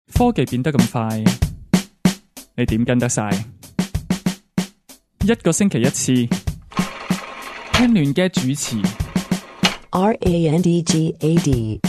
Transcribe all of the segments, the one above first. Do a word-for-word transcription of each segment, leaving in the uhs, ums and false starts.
科技變得咁快，你點跟得晒？一個星期一次，聽亂嘅主持。 R A N D G A D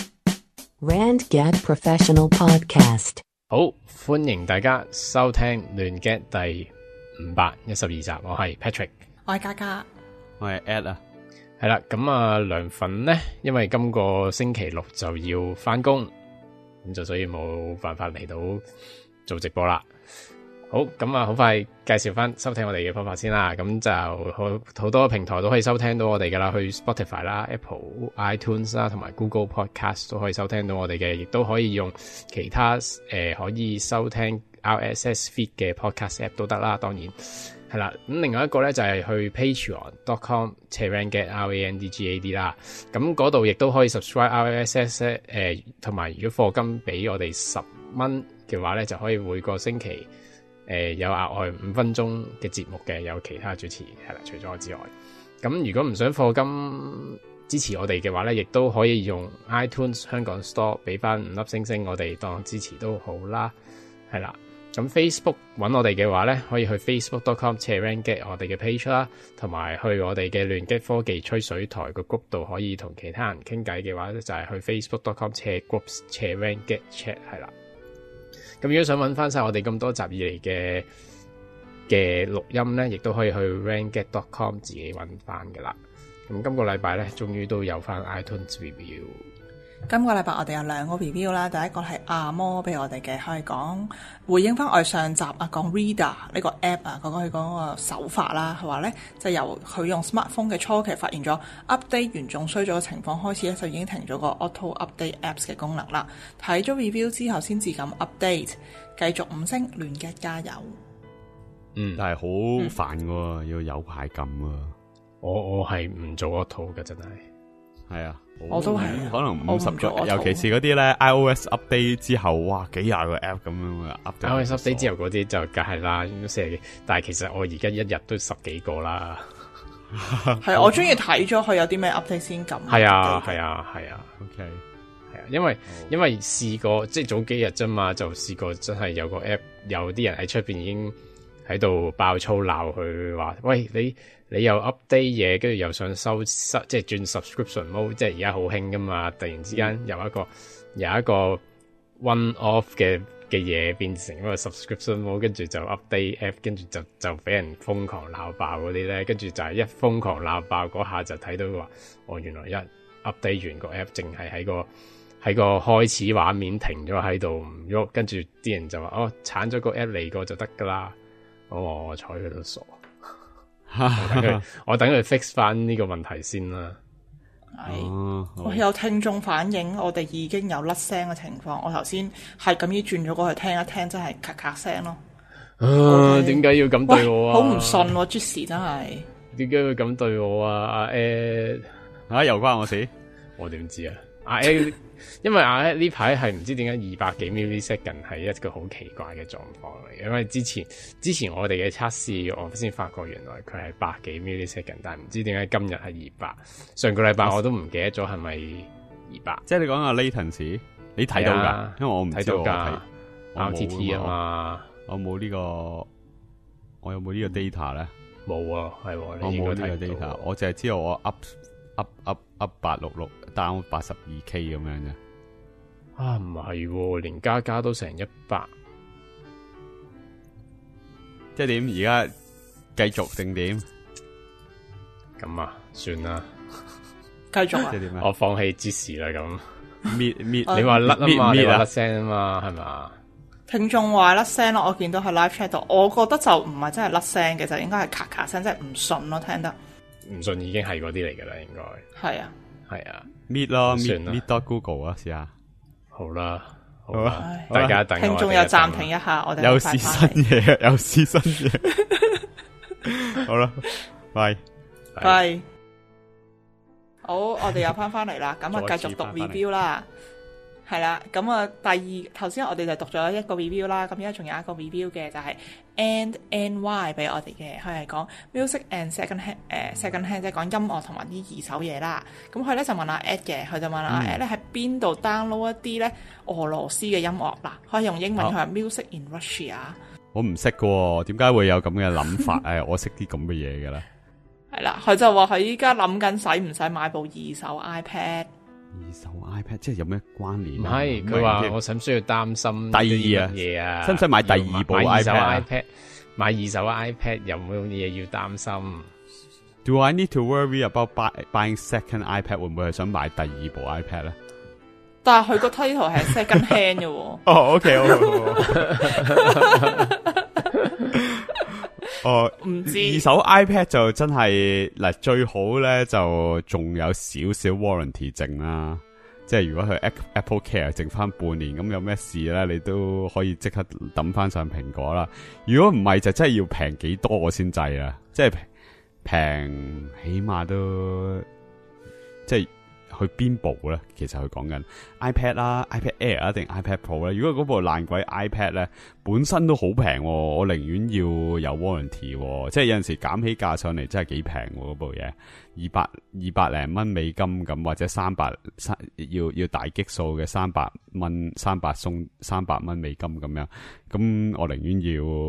Rand Gad Professional Podcast。 好，歡迎大家收聽亂 get 第五百一十二集，我係 Patrick， 我係嘉嘉， 我係 Ed 啊。 係啦，咁啊涼粉呢，因為今個星期六就要翻工，咁就所以冇辦法嚟到做直播啦。好，咁啊好快介紹翻收聽我哋嘅方法先啦。咁就好好多平台都可以收聽到我哋噶啦，去 Spotify 啦、Apple、iTunes 啦，同埋 Google Podcast 都可以收聽到我哋嘅，亦都可以用其他誒、呃、可以收聽 R S S feed 嘅 Podcast app 都得啦。當然係啦，咁另外一個咧就係、是、去 Patreon dot com 斜 Randgad R A N D G A D 啦。咁嗰度亦都可以 subscribe R S S 咧、呃，誒同埋如果課金俾我哋十蚊嘅話咧，就可以每個星期。誒、呃、有額外五分鐘嘅節目嘅，有其他主持係啦，除咗我之外，咁如果唔想課金支持我哋嘅話咧，亦都可以用 iTunes 香港 Store 俾翻五粒星星，我哋當支持都好啦，係啦。咁 Facebook 揾我哋嘅話咧，可以去 facebook dot com 斜 Randgad 我哋嘅 page 啦，同埋去我哋嘅亂 get 科技吹水台個 group 度可以同其他人傾偈嘅話咧，就係、是、去 facebook dot com 斜 groups 斜 Randgad chat 係啦。咁如果想揾翻晒我哋咁多集以嚟嘅嘅錄音咧，亦都可以去 randgad dot com 自己揾翻噶啦。咁今個禮拜咧，終於都有翻 iTunes review。 今個禮拜我哋有兩個 review 啦，第一個係阿摩俾我哋嘅，可以講回應翻我哋上集啊，講 Reader 呢個 app 啊，講講佢講個手法啦，係話咧就由佢用 smartphone 嘅初期發現咗 update 嚴重衰咗嘅情況開始咧，就已經停咗個 auto update apps 嘅功能啦。睇咗 review 之後先至咁 update， 繼續五星亂 get 加油。 嗯， 但係好煩喎，嗯、要有排撳喎。 我我係唔做 auto 嘅，真係。係啊。 我都係， 可能五十個，尤其是嗰啲咧 iOS update 之後，哇，幾廿個 app 咁樣 update。iOS update 之後嗰啲就梗係啦，四十幾。但係其實我而家一日都十幾個啦。 係，我中意睇咗佢有啲咩 update 先撳。 係啊，係啊，係啊。 OK， 係啊，因為、oh. 因為試過即係早幾日啫嘛，就試過真係有個 app， 有啲人喺出邊已經喺度爆粗鬧佢話，喂你。你又 update 嘢，跟住又想收收，即係轉 subscription mode，即係而家好興噶嘛。突然之間有一個、嗯、有一個 one off 嘅嘅嘢變成一個 subscription mode，跟住就 update app， 跟住就就俾人瘋狂鬧爆嗰啲咧，跟住就係一瘋狂鬧爆嗰下就睇到話，哦原來一 update 完個 app， 淨係喺個喺個開始畫面停咗喺度唔喐，跟住啲人就話哦鏟咗個 app 嚟過就得噶啦，哦我睬佢都傻。我等佢，我等佢 fix 翻呢個問題先啦。 係，我有聽眾反映，我哋已經有甩聲嘅情況。我頭先係咁樣轉咗過去聽一聽，真係咔咔聲咯。 啊，點解要咁對我啊？ 好唔信喎 Jesse 真係。點解要咁對我啊？阿 Ed 啊，又關我事？ 我點知啊？阿 Ed 因為阿 Ed 呢排係唔知點解二百幾 millisecond 係一個好奇怪嘅狀況嚟，因為之前之前我哋嘅測試，我先發覺原來佢係百幾 millisecond， 但係唔知點解今日係二百。上個禮拜我都唔記得咗係咪二百。 即係你講個 latency， 你睇到噶、啊？因為我唔睇到噶 ，R T T 啊嘛， 我冇呢、這個，我有冇呢個 data 咧？ 冇啊，係我冇呢個 data， 我淨係知道我 up up up up 八六六 down 八十二 K 咁樣啫。 啊，唔係，連加加都成一百， 即係點？而家繼續定點？ 咁啊，算啦， 繼續啊！ 我放棄之時啦，咁搣搣， 你話甩啊嘛，你話甩啊聲啊嘛，係嘛？ 聽眾話甩聲咯，我見到喺 live chat 度，我覺得就唔係真係甩聲嘅，就應該係咔咔聲，即係唔順咯，聽得唔順已經係嗰啲嚟噶啦，應該係啊， 係啊， 搣咯，搣搣 dot Google 啊，試下。 好啦，好啦，大家等我。 聽眾又暫停一下，我哋又試新嘢，又試新嘢。好啦，拜拜。好，我哋又翻翻嚟啦，咁啊繼續讀 review 啦。 係啦，咁啊，第二頭先我哋就讀咗一個 review 啦，咁而家仲有一個 review 嘅就係 and and why 俾我哋嘅，佢係講 music and second hand 誒、呃、second hand 即係講音樂同埋啲二手嘢啦。咁佢咧就問阿 Ed 嘅，佢就問阿 Ed 咧喺邊度 download 一啲咧俄羅斯嘅音樂啦，可以用英文佢話 music in Russia。 我唔識嘅，點解會有咁嘅諗法？誒，我識啲咁嘅嘢嘅咧。係啦，佢就話佢依家諗緊使唔使買部二手 iPad。 二手 iPad 即係有咩關聯？ 唔係，佢話我使唔需要擔心第二啊嘢啊？ 使唔使買第二部 iPad？ 買二手 iPad 有冇嘢要擔心 ？Do I need to worry about buy, buying second iPad？ 會唔會係想買第二部 iPad 咧？ 但係佢個 title 係 second hand 嘅喎。 哦，OK，哦，唔知二手 iPad 就真係嗱最好咧，就仲有少少 warranty 剩啦。即係如果佢 Apple Care 剩翻半年，咁有咩事咧，你都可以即刻抌翻上蘋果啦。如果唔係，就真係要平幾多我先制啦。即係平，起碼都即係。去邊部咧？其實佢講緊 iPad 啦、iPad Air 啊，定 iPad Pro 咧？如果嗰部爛鬼 iPad 咧，本身都好平，我寧願要有 warranty，即係有陣時減起價上嚟，真係幾平嗰部嘢，二百二百零蚊美金咁，或者三百三要要大激數嘅三百蚊，三百送三百蚊美金咁樣，咁我寧願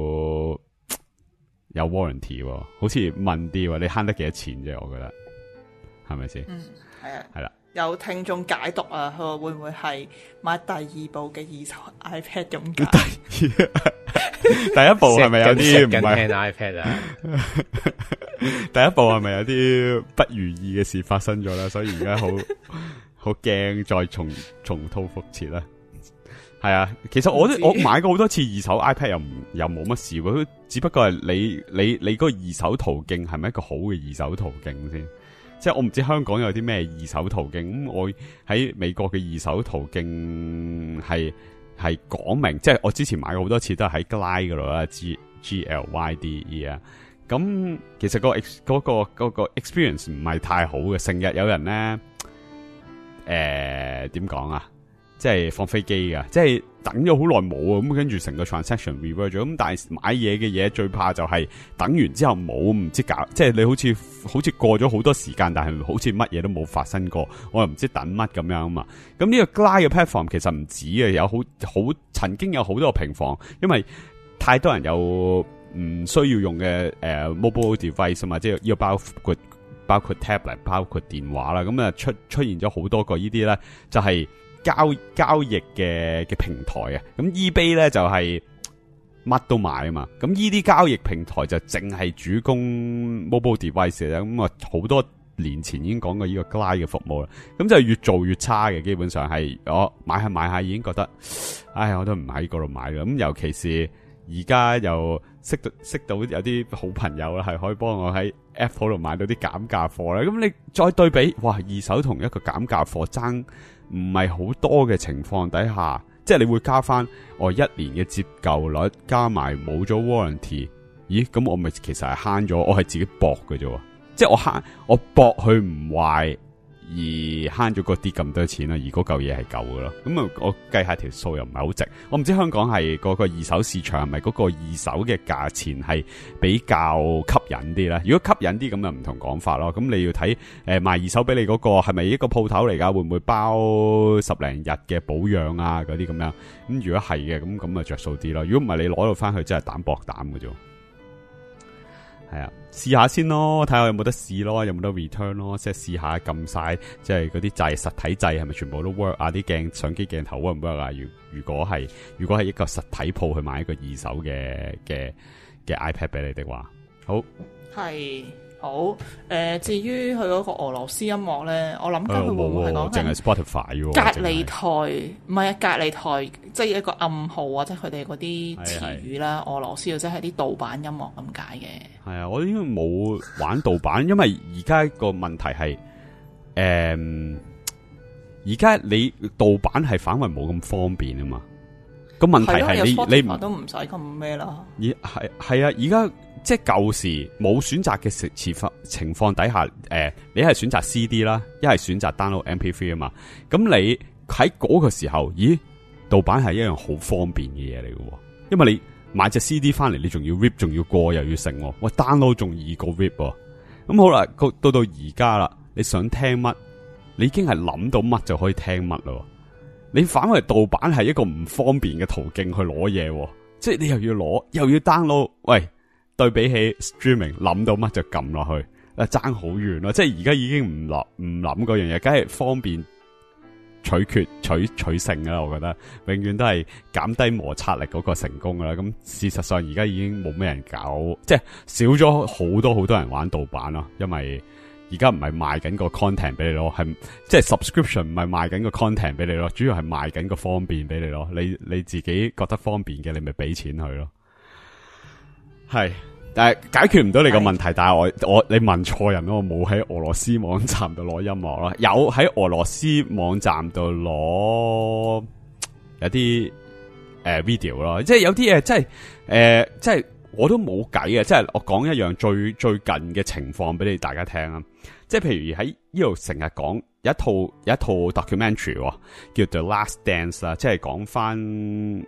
要有 warranty，好似問啲，你慳得幾多錢啫？我覺得係咪先？嗯，係啊，係啦。 有聽眾解讀啊，佢話會唔會係買第二部嘅二手 iPad 咁解？ 第一部係咪有啲唔係 iPad 啊？ 第一部係咪有啲不如意嘅事發生咗啦？所以而家好好驚再重重蹈覆轍啦。係啊，其實我都我買過好多次二手 iPad 又唔又冇乜事喎，只不過係你你你嗰個二手途徑係咪一個好嘅二手途徑先？即係我唔知香港有啲咩二手途徑，咁我喺美國嘅二手途徑係係講明，即係我之前買過好多次都係喺 Glide 嗰度啦 ，G G L Y D E 啊。咁其實個嗰個嗰個 experience 唔係太好嘅，成日有人咧，誒點講啊？即係放飛機噶，即係等咗好耐冇啊，咁跟住成個 transaction reverse 咗，咁但係買嘢嘅嘢最怕就係等完之後冇，唔知搞，即係你好似好似過咗好多時間，但係好似乜嘢都冇發生過，我又唔知等乜咁樣啊嘛。咁呢個 Glide 嘅 platform 其實唔止嘅，有好好曾經有好多個平房，因為太多人有唔需要用嘅誒、呃、mobile device 啊嘛，即係要包括包括 tablet， 包括電話啦，咁啊出出現咗好多個呢啲咧，就係、是。交交易嘅嘅平台啊，咁 eBay 咧就係、是、乜都買啊嘛，咁呢啲交易平台就淨係主供 mobile device 咧，咁啊好多年前已經講過呢個 Glide 嘅服務啦，咁就越做越差嘅，基本上係我買下買下已經覺得，唉，我都唔喺嗰度買啦，咁尤其是而家又識到識到有啲好朋友啦，係可以幫我喺 Apple 度買到啲減價貨咧，咁你再對比，哇，二手同一個減價貨爭唔係好多嘅情況底下，即係你會加翻我一年嘅折舊率，加埋冇咗 warranty， 咦？咁我咪其實係慳咗，我係自己搏嘅啫，即係我慳我搏佢唔壞，而慳咗嗰啲咁多錢啦，而嗰嚿嘢係舊嘅咯。咁啊，我計下條數又唔係好值。我唔知香港係嗰個二手市場係咪嗰個二手嘅價錢係比較吸引啲咧？如果吸引啲咁就唔同講法咯。咁你要睇誒、呃、賣二手俾你嗰個係咪一個鋪頭嚟噶？會唔會包十零日嘅保養啊嗰啲咁樣？咁如果係嘅，咁咁啊着數啲咯。如果唔係你攞到翻去真係膽薄膽嘅啫。係啊，試下先咯，睇下有冇得試咯，有冇得 return 咯，即係試下撳晒，即係嗰啲掣實體掣係咪全部都 work 啊？啲鏡相機鏡頭 work 唔 work 啊？如如果係，如果係一個實體鋪去買一個二手嘅嘅嘅 iPad 俾你的話，好係好誒、呃。至於佢嗰個俄羅斯音樂咧，我諗緊佢會唔會係講淨係 Spotify 喎？ 隔離台唔係啊，隔離台即係一個暗號啊，即係佢哋嗰啲詞語啦。俄羅斯即係啲盜版音樂咁解嘅。係啊，我應該冇玩盜版，因為而家個問題係誒，而家你盜版係反為冇咁方便啊嘛。個問題係你你都唔使咁咩啦。 而係係啊，而家。即係舊時冇選擇嘅情況情況底下，誒、呃，你係選擇 C D 啦，一係選擇 download M P three 啊嘛。咁你喺嗰個時候，咦，盜版係一樣好方便嘅嘢嚟嘅，因為你買隻 C D 翻嚟，你仲要 rip， 仲要過又要成，喂 download 仲易過 rip。咁好啦，到到而家啦，你想聽乜，你已經係諗到乜就可以聽乜咯。你反為盜版係一個唔方便嘅途徑去攞嘢，即係你又要攞又要 download， 喂，對比起 streaming 諗到乜就撳落去，啊爭好遠咯。即係而家已經唔諗唔諗嗰樣嘢，梗係方便取決取取勝啦。我覺得永遠都係減低摩擦力嗰個成功噶啦。咁事實上而家已經冇咩人搞，即係少咗好多好多人玩盜版咯，因為而家唔係賣緊個 content 俾你咯，係即係 subscription 唔係賣緊個 content 俾你咯，主要係賣緊個方便俾你咯。你你自己覺得方便嘅，你咪俾錢佢咯。係，但係解決唔到你個問題。但係我我你問錯人咯，我冇喺俄羅斯網站度攞音樂咯，有喺俄羅斯網站度攞有啲誒、呃、video 咯，即係有啲嘢即係誒即係。我都冇計嘅，即係我講一樣最最近嘅情況俾你大家聽啊！即係譬如喺呢度成日講有一套有一套 documentary 叫 The Last Dance 啦，即係講翻誒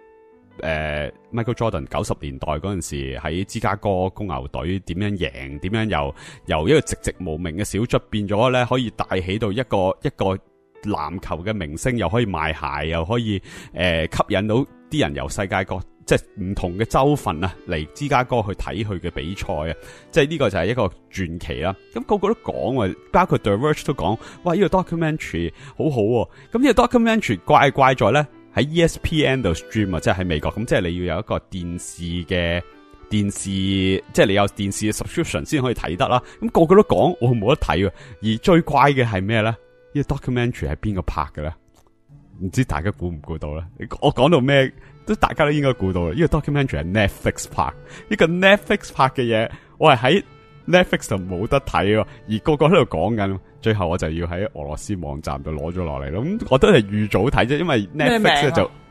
Michael Jordan 九十年代嗰陣時喺芝加哥公牛隊點樣贏，點樣由由一個籍籍無名嘅小卒變咗咧，可以帶起到一個一個籃球嘅明星，又可以賣鞋，又可以誒、呃、吸引到啲人由世界各即係唔同嘅州份啊嚟芝加哥去睇佢嘅比賽啊！即係呢個就係一個傳奇啦。咁、那個個都講，包括 The Verge 都講，哇！呢、這個 documentary 好好、啊。咁呢個 documentary 怪怪在咧喺 E S P N 度 stream 啊，即係喺美國。咁即係你要有一個電視嘅電視，即係你有電視嘅 subscription 先可以睇得啦。咁、那個個都講我冇得睇。而最怪嘅係咩咧？呢、這個 documentary 係邊個拍嘅咧？唔知大家估唔估到咧？我講到咩都大家都應該估到啦。呢個 documentary 係 Netflix 拍，呢個 Netflix 拍嘅嘢，我係喺 Netflix 就冇得睇喎。而個個喺度講緊，最後我就要喺俄羅斯網站度攞咗落嚟咯。咁我都係預早睇啫，因為 Netflix 咧就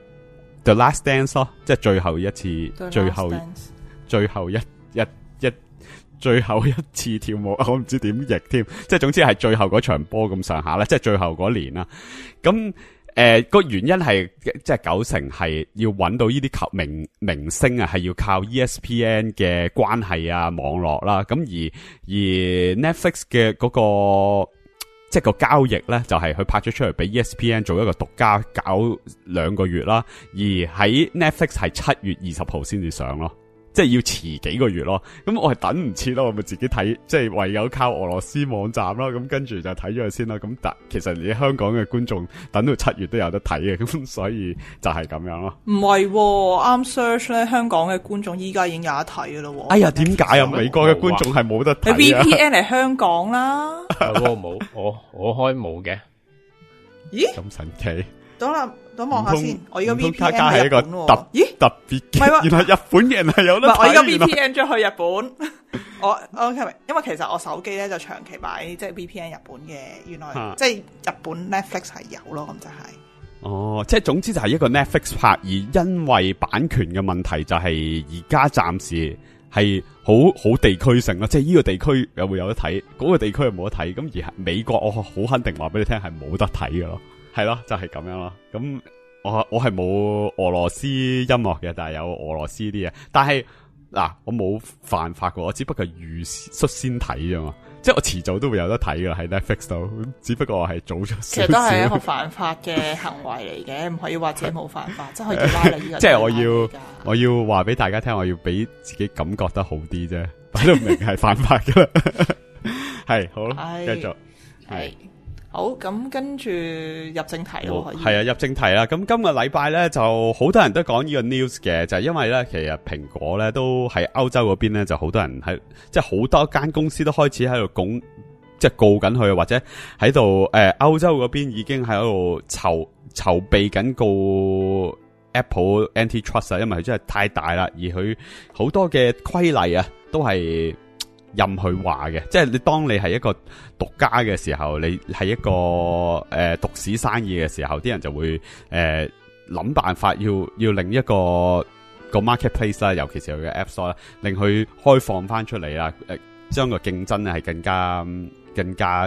The Last Dance 咯，即係最後一次，最後最後一一一最後一次跳舞，我唔知點譯添。即係總之係最後嗰場波咁上下啦，即係最後嗰年啦。咁誒，個、呃、原因係即係九成係要揾到呢啲球明明星啊，係要靠 E S P N 嘅關係啊、網絡啦。咁而而 Netflix 嘅嗰、那個即係個交易咧，就係、是、佢拍咗出嚟俾 E S P N 做一個獨家搞兩個月啦。而喺 Netflix 係七月二十號先至上咯。即係要遲幾個月咯，咁我係等唔切咯，我咪自己睇，即係唯有靠俄羅斯網站咯，咁跟住就睇咗佢先啦。咁但其實你香港嘅觀眾等到七月都有得睇嘅，咁所以就係咁樣咯。 唔係，啱 search 咧，香港嘅觀眾依家已經有得睇噶咯。 哎呀，點解啊？美國嘅觀眾係冇得睇啊？ 你 V P N 嚟香港啦， 我冇，我我開冇嘅。 咦？ 咁神奇？ 等啦。等望下先，我依個 V P N 係一個特咦特別嘅，原來日本人係有得睇。 唔係，我依個 V P N 咗去日本。我 OK，因為其實我手機咧就長期擺即係 V P N 日本嘅，原來、啊、即係日本 Netflix 係有咯，咁就係、是。 哦，即係總之就係一個 Netflix 拍，而因為版權嘅問題，就係而家暫時係好好地區性咯，即係呢個地區又會有得睇，嗰、那個地區又冇得睇。咁而美國我好肯定話俾你聽係冇得睇㗎咯。係咯，就係、是、咁樣咯。咁我我係冇俄羅斯音樂嘅，但係有俄羅斯啲嘢。但係嗱，我冇犯法嘅，我只不過預率先睇啫嘛。即係我遲早都會有得睇噶喺 Netflix 度，只不過我係早咗少少。 其實都係一個犯法嘅行為嚟嘅，唔可以話自己冇犯法，即係可以拉你呢個。 即係我要我要話俾大家聽，我要俾自己感覺得好啲啫，擺到明係犯法噶啦。係好啦，繼續係。 好，咁跟住入正題咯，可以係啊，入正題啦。咁今個禮拜咧就好多人都講呢個 news 嘅，就係、是、因為咧其實蘋果咧都喺歐洲嗰邊咧就好多人喺，即係好多間公司都開始喺度拱，即係告緊佢，或者喺度誒歐洲嗰邊已經喺度籌籌備緊告 Apple Antitrust 啊，因為佢真係太大啦，而佢好多嘅規例啊都係任佢話嘅，即係你當你係一個獨家嘅時候，你係一個誒獨市生意嘅時候，啲人就會誒諗、呃、辦法要要令一個個 marketplace 啦，尤其是佢嘅 App Store 啦，令佢開放翻出嚟啦，誒將個競爭咧係更加更加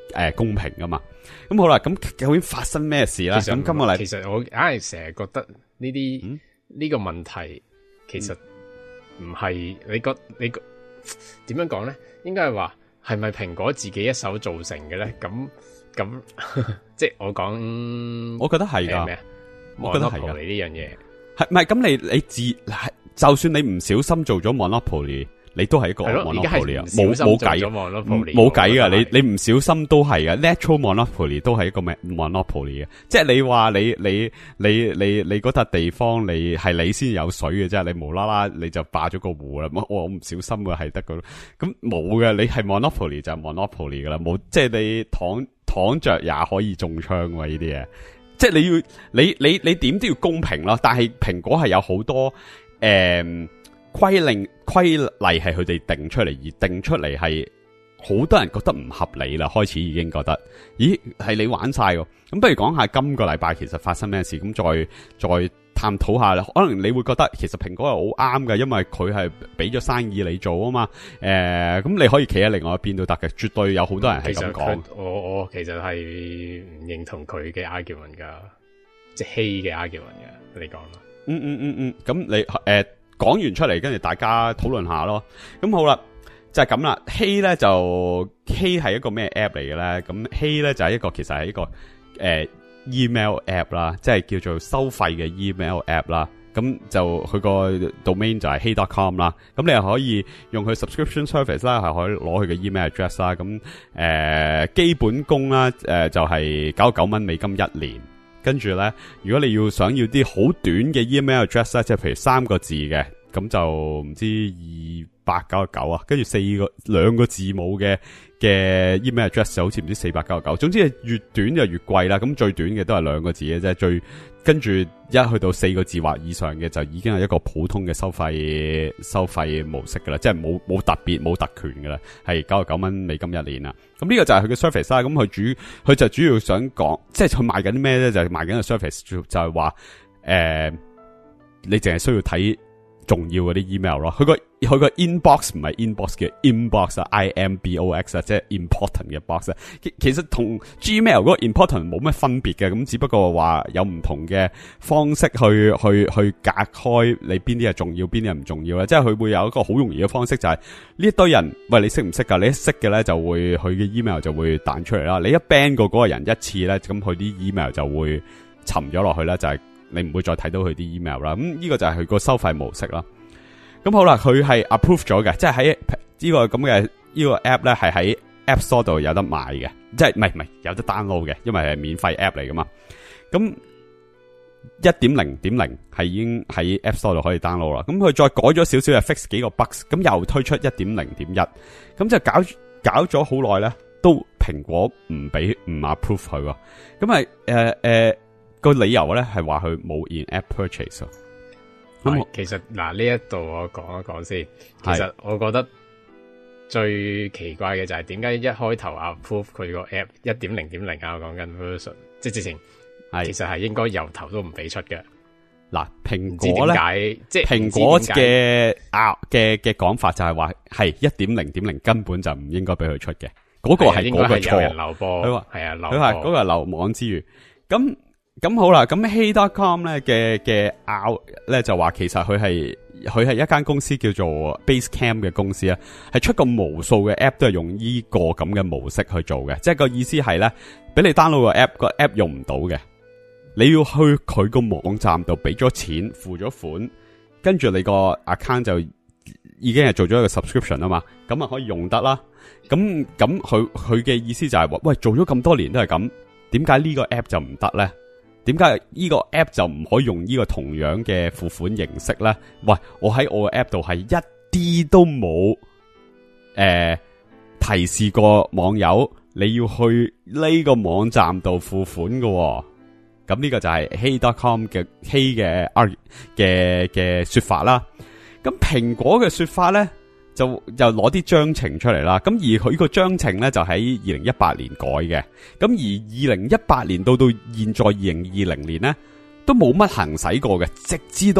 誒公平噶嘛。咁好啦，咁究竟發生咩事咧？咁今個禮其實我硬係成日覺得呢啲呢個問題其實唔係你覺你點樣講咧？應該係話係咪蘋果自己一手造成嘅咧？咁咁即係我講， 我覺得係噶咩啊？ 我覺得係噶呢樣嘢係唔係咁？你你自係就算你唔小心做咗 monopoly。你都係一個 monopoly 啊，冇冇計，冇計噶，你你唔小心都係噶 ，natural monopoly 都係一個 monopoly 嘅，即係你話你你你你你嗰笪地方你係你先有水嘅啫，你無啦啦你就霸咗個湖啦，我我唔小心嘅係得個，咁冇嘅，你係 monopoly 就係 monopoly 噶啦，冇即係你躺躺着也可以中槍喎呢啲嘢，即係你要你你你點都要公平咯，但係蘋果係有好多誒。嗯規令規例係佢哋定出嚟，而定出嚟係好多人覺得唔合理啦，開始已經覺得，咦係你玩晒喎，咁不如講下今個禮拜其實發生咩事，咁再再探討下啦。可能你會覺得其實蘋果係好啱嘅，因為佢係俾咗生意你做啊嘛，誒、呃、咁你可以企喺另外一邊都得嘅，絕對有好多人係咁講。 我我其實係唔認同佢嘅 argument 噶，即係希嘅 argument 噶，你講啦。 嗯嗯嗯嗯，咁你誒。呃講完出嚟，跟住大家討論下咯。咁好啦，就係咁啦。Hey 咧就 Hey 係一個咩 app 嚟嘅咧？咁 Hey 咧就係一個其實係一個誒、呃、email app 啦，即係叫做收費嘅 email app 啦。咁就佢個 domain 就係 hey dot com 啦。咁你又可以用佢 subscription service 啦，係可以攞佢嘅 email address 啦。咁誒、呃、基本供啦，誒、呃、就係九十九蚊美金一年。跟住咧，如果你要想要啲好短嘅 email address 咧，即係譬如三個字嘅，咁就唔知二百九十九啊，跟住四個兩個字母嘅嘅 email address 就好似唔知四百九十九。總之係越短就越貴啦。咁最短嘅都係兩個字嘅啫，最跟住一去到四個字或以上嘅就已經係一個普通嘅收費收費模式噶啦，即係冇冇特別冇特權噶啦，係九十九蚊美金一年啦。咁呢個就係佢嘅 service 啦。咁佢主佢就主要想講，即係佢賣緊啲咩咧？就係賣緊個 service，就係話誒，你淨係需要睇重要嗰啲 email 咯。佢個佢個 inbox 唔係 inbox 嘅 inbox 啊 ，I M B O X 啊，即係 important 嘅 box 啊。其其實同 Gmail 嗰個 important 冇乜分別嘅，咁只不過話有唔同嘅方式去去去隔開你邊啲係重要，邊啲係唔重要咧。即係佢會有一個好容易嘅方式，就係呢一堆人，喂，你識唔識噶？你一識嘅咧，就會佢嘅 email 就會彈出嚟啦。你一 ban 過嗰個人一次咧，咁佢啲 email 就會沉咗落去啦，就係你唔會再睇到佢啲 email 啦。咁呢個就係佢個收費模式啦。咁好啦，佢係 approve 咗嘅，即係喺呢個咁嘅呢個 app 咧，係喺 App Store 度有得買嘅，即係唔係唔係有得 download 嘅，因為係免費 app 嚟噶嘛。咁一點零點零係已經喺 App Store 度可以 download 啦。咁佢再改咗少少，就 fix 幾個 bugs，咁又推出一點零點一，咁就搞搞咗好耐咧，都蘋果唔俾唔 approve 佢喎。咁係誒誒個理由咧係話佢冇 in app purchase。 咁其實嗱呢一度我講一講先，其實我覺得最奇怪嘅就係點解一開頭 approve 佢個 app 一點零點零啊，我講緊 version， 即係直情其實係應該由頭都唔俾出嘅。嗱，蘋果咧，即係蘋果嘅啊嘅嘅講法就係話係一點零點零根本就唔應該俾佢出嘅，嗰、嗰個係嗰個錯。佢話係啊，佢話嗰個係漏網之魚。咁咁好啦，咁 hey dot com 咧嘅嘅拗咧就話其實佢係佢係一間公司叫做 Basecamp 嘅公司啊，係出過無數嘅 app 都係用呢個咁嘅模式去做嘅，即係個意思係咧，俾你 download 個 app 個 app 用唔到嘅，你要去佢個網站度俾咗錢付咗款，跟住你個 account 就已經係做咗一個 subscription 啊嘛，咁啊可以用得啦。咁咁佢佢嘅意思就係話，喂，做咗咁多年都係咁，點解呢個 app 就唔得咧？點解呢個 app 就唔可以用呢個同樣嘅付款形式咧？喂，我喺我嘅 app 度係一啲都冇誒、呃、提示過網友你要去呢個網站度付款嘅、哦，咁呢個就係 hey dot com 嘅 hey 嘅嘅嘅說法啦。咁蘋果嘅說法咧，就就攞啲章程出嚟啦，咁而佢個章程咧就喺二零一八年改嘅，咁而二零一八年到到現在二零二零年咧都冇乜行使過嘅，直至到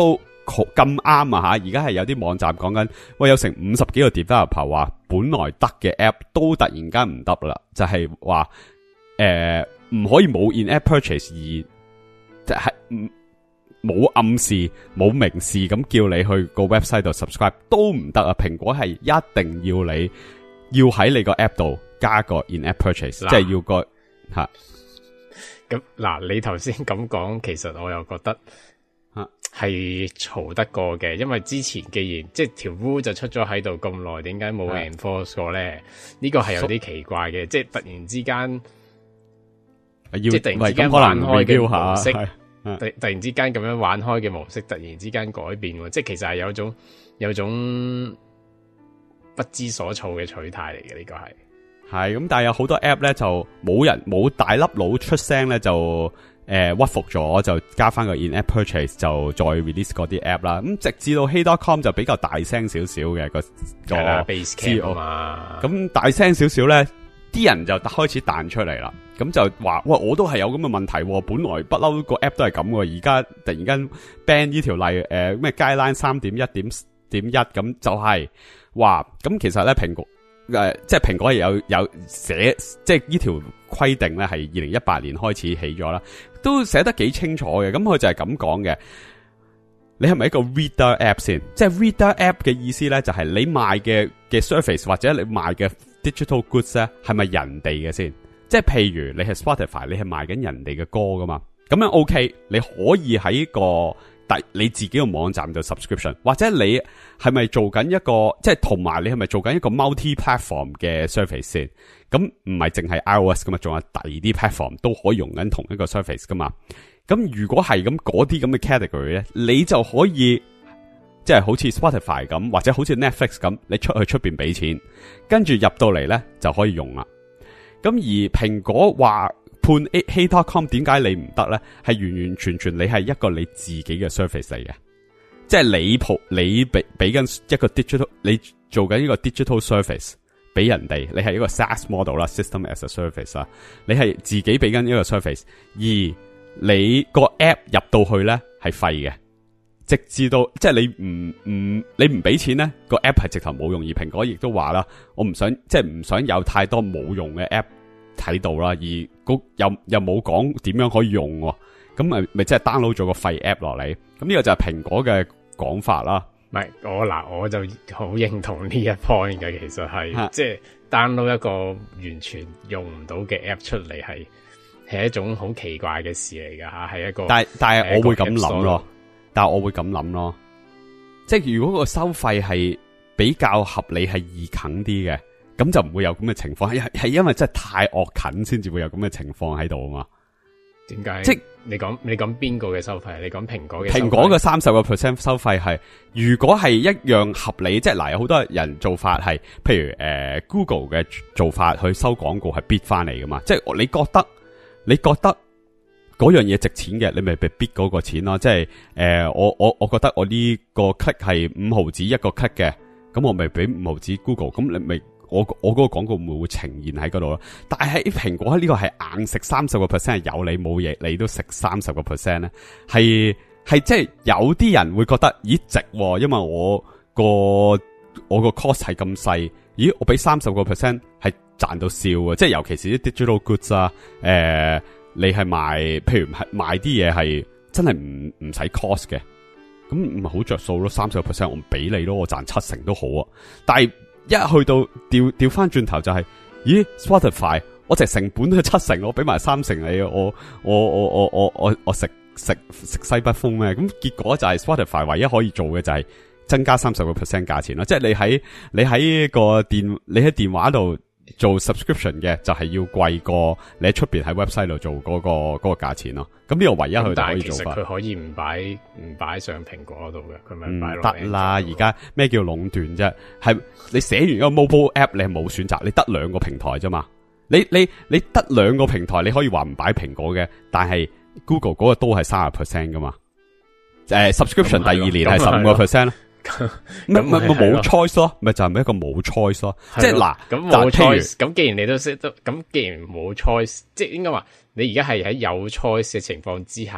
咁啱啊吓，而家係有啲網站講緊，喂有成五十幾個 developer 話本來得嘅 app 都突然間唔得啦，就係話誒唔可以冇 in-app purchase 而就係唔冇暗示冇明示咁叫你去個 website 度 subscribe 都唔得啊！蘋果係一定要你要喺你個 app 度加個 in-app purchase，即係要個吓。 咁嗱，你頭先咁講，其實我又覺得啊係嘈得過嘅，因為之前既然即係條 rule 就出咗喺度咁耐，點解冇 enforce 過咧？呢個係有啲奇怪嘅，即係突然之間，即係突然之間玩開嘅模式，突突然之間咁樣玩開嘅模式，突然之間改變，即係其實係有種有種不知所措嘅取態嚟嘅，呢個係。 係咁，但係有好多 app 咧就冇人冇大粒佬出聲咧，就誒、呃、屈服咗，就加翻個 in-app purchase，就再 release 嗰啲 app 啦。咁直至到 hey dot com 就比較大聲少少嘅個個 Basecamp 啊嘛。 咁大聲少少咧，啲人就開始彈出嚟啦。咁就話喂，我都係有咁嘅問題，本來不嬲個 app 都係咁嘅，而家突然間 ban 呢條例誒咩 guideline 三點一點點一，咁就係話咁其實咧蘋果。誒、呃，即係蘋果係有有寫，即係呢條規定咧，係二零一八年開始起咗啦，都寫得幾清楚嘅。咁佢就係咁講嘅。你係咪一個 reader app 先？即係 reader app 嘅意思咧，就係你賣嘅嘅 service 或者你賣嘅 digital goods 咧，係咪人哋嘅先？即係譬如你係 Spotify，你係賣緊人哋嘅歌噶嘛？咁樣 OK，你可以喺個第你自己個網站度 subscription， 或者你係咪做緊一個即係同埋你係咪做緊一個 multi-platform 嘅 service 先？咁唔係淨係 iOS 噶嘛，仲有第二啲 platform 都可以用緊同一個 service 噶嘛？咁如果係咁嗰啲咁嘅 category 咧，你就可以即係好似 Spotify 咁，或者好似 Netflix 咁，你出去出邊俾錢，跟住入到嚟咧就可以用啦。咁而蘋果話判 hey dot com 點解你唔得咧？係完完全全你係一個你自己嘅 service 嚟嘅，即係你鋪你俾俾緊一個 digital， 你做緊呢個 digital service 俾人哋，你係一個 SaaS model 啦 ，system as a service 啦，你係自己俾緊一個 service， 而你個 app 入到去咧係廢嘅，直至到即係你唔唔你唔俾錢咧，個 app 係直頭冇用。而蘋果亦都話啦，我唔想即係唔想有太多冇用嘅 app 睇到啦，而又又冇講點樣可以用，咁咪咪即係 download 咗個廢 app 落嚟。咁呢個就係蘋果嘅講法啦。 唔係我嗱，我就好認同呢一 point 嘅，其實係即係 download 一個完全用唔到嘅 app 出嚟係。係一種好奇怪嘅事嚟噶吓，係一個。但係但係我會咁諗咯，但係我會咁諗咯，即係如果個收費係比較合理，係易啃啲嘅，咁就唔會有咁嘅情況。係係因為真係太惡啃先至會有咁嘅情況喺度啊嘛。點解？即係你講你講邊個嘅收費？你講蘋果嘅？蘋果嘅三十個 percent 收費係，如果係一樣合理，即係嗱，有好多人做法係，譬如誒、呃、Google 嘅做法去收廣告係 bid 翻嚟噶嘛，即係你覺得。你覺得嗰樣嘢值錢嘅，你咪俾 bid 嗰個錢咯。即係誒、呃，我我我覺得我呢個 click 係五毫子一個 click 嘅，咁我咪俾五毫子 Google，咁你咪我我嗰個廣告會會呈現喺嗰度咯。但係喺蘋果呢個係硬食三十個 percent， 係有你冇嘢，你都食三十個 percent 咧，係係即係有啲人會覺得咦值，因為我個我個 cost 係咁細，咦我俾三十個 percent 係。賺到笑啊！即係尤其是啲 digital goods 啊，誒、呃，你係賣，譬如係賣啲嘢係真係唔唔使 cost 嘅，咁唔係好着數咯。三十個 percent 我唔俾你咯，我賺七成都好啊。但係一去到調調翻轉頭就係、是，咦 Spotify 我淨成本都七成，我俾埋三成你，我我我我我我我食食食西北風咩？咁結果就係 Spotify 唯一可以做嘅就係增加三十個 percent 價錢咯。即係你喺你喺個電你喺電話度。做 subscription 嘅就係要貴過你喺出邊喺 website 度做嗰、那個嗰、那個價錢咯。咁呢個唯一佢就可以做法。但係其實佢可以唔擺唔擺上蘋果嗰度嘅，佢咪擺落得啦。而家咩叫壟斷啫？係你寫完一個 mobile app，你係冇選擇，你得兩個平台啫嘛。你你你得兩個平台，你可以話唔擺蘋果嘅，但係 Google 嗰個都係三十 percent 噶嘛。誒、呃、，subscription 第二年係十五個 percent 咯。咪咪咪冇 choice 咯，咪就係咪一個冇 choice 咯？即係嗱，咁冇 choice，咁既然你都識得，咁既然冇 choice，即係應該話你而家係喺有 choice 嘅情況之下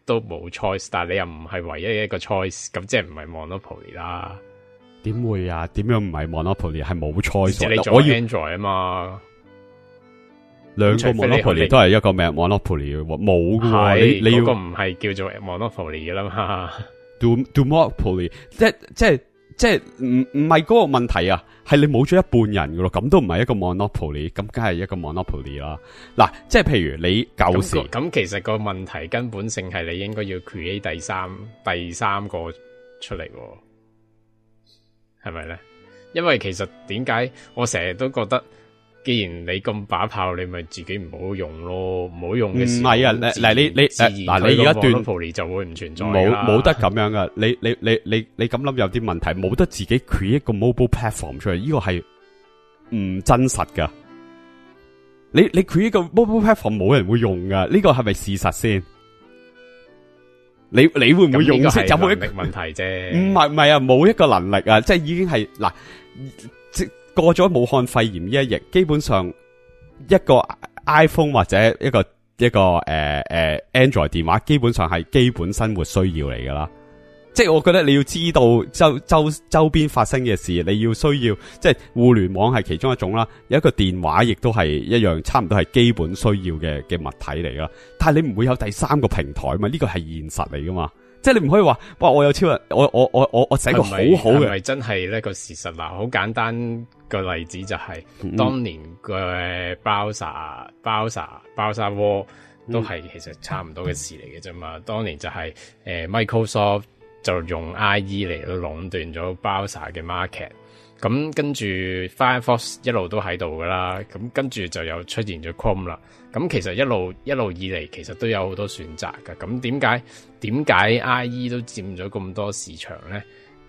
都冇 choice， 但係你又唔係唯一一個 choice， 咁即係唔係 monopoly 啦？ 點會啊？點樣唔係 monopoly？ 係冇 choice。 即係你做 Android 啊嘛， 兩個 monopoly 都係一個名 monopoly 嘅，冇嘅。你你要、 嗰個唔係叫做 monopoly 嘅啦嘛 ？do do monopoly， 即係即係即係唔唔係嗰個問題啊？係你冇咗一半人嘅咯，咁都唔係一個 monopoly， 咁梗係一個 monopoly 啦。嗱，即係譬如你舊時咁，其實個問題根本性係你應該要 create 第三第三個出嚟，係咪咧？因為其實點解我成日都覺得，既然你咁把炮，你咪自己唔好用咯，唔好用嘅時候。唔係啊，嗱你你嗱你而家段 monopoly 就會唔存在，冇冇得咁樣噶。你你你你你咁諗有啲問題，冇得自己 create 個 mobile platform 出嚟，呢個係唔真實噶。你你 create 個 mobile platform 冇人會用噶，呢個係咪事實先？你你會唔會用先？有冇一個問題啫？唔係唔係啊，冇一個能力啊，即係已經係嗱，即過咗武漢肺炎呢一役，基本上一個 iPhone 或者一個一個誒誒、呃呃、Android 電話，基本上係基本生活需要嚟噶啦。即係我覺得你要知道周周周邊發生嘅事，你要需要即係互聯網係其中一種啦，有一個電話亦都係一樣，差唔多係基本需要嘅嘅物體嚟噶。但係你唔會有第三個平台嘛？呢個係現實嚟噶嘛？即係你唔可以話，哇！我有超人，我我我我我寫個好好嘅，係咪真係呢個事實嗱？好簡單個例子就係、是嗯、當年嘅 browser browser browser war 都係其實差唔多嘅事嚟嘅啫嘛。當年就係、是、誒、呃、Microsoft 就用 I E 嚟到壟斷咗 browser 嘅 market， 咁跟住 Firefox 一路都喺度噶啦，咁跟住就有出現咗 Chrome 啦。咁其實一路一路以嚟，其實都有好多選擇噶。咁點解點解 I E 都佔咗咁多市場咧？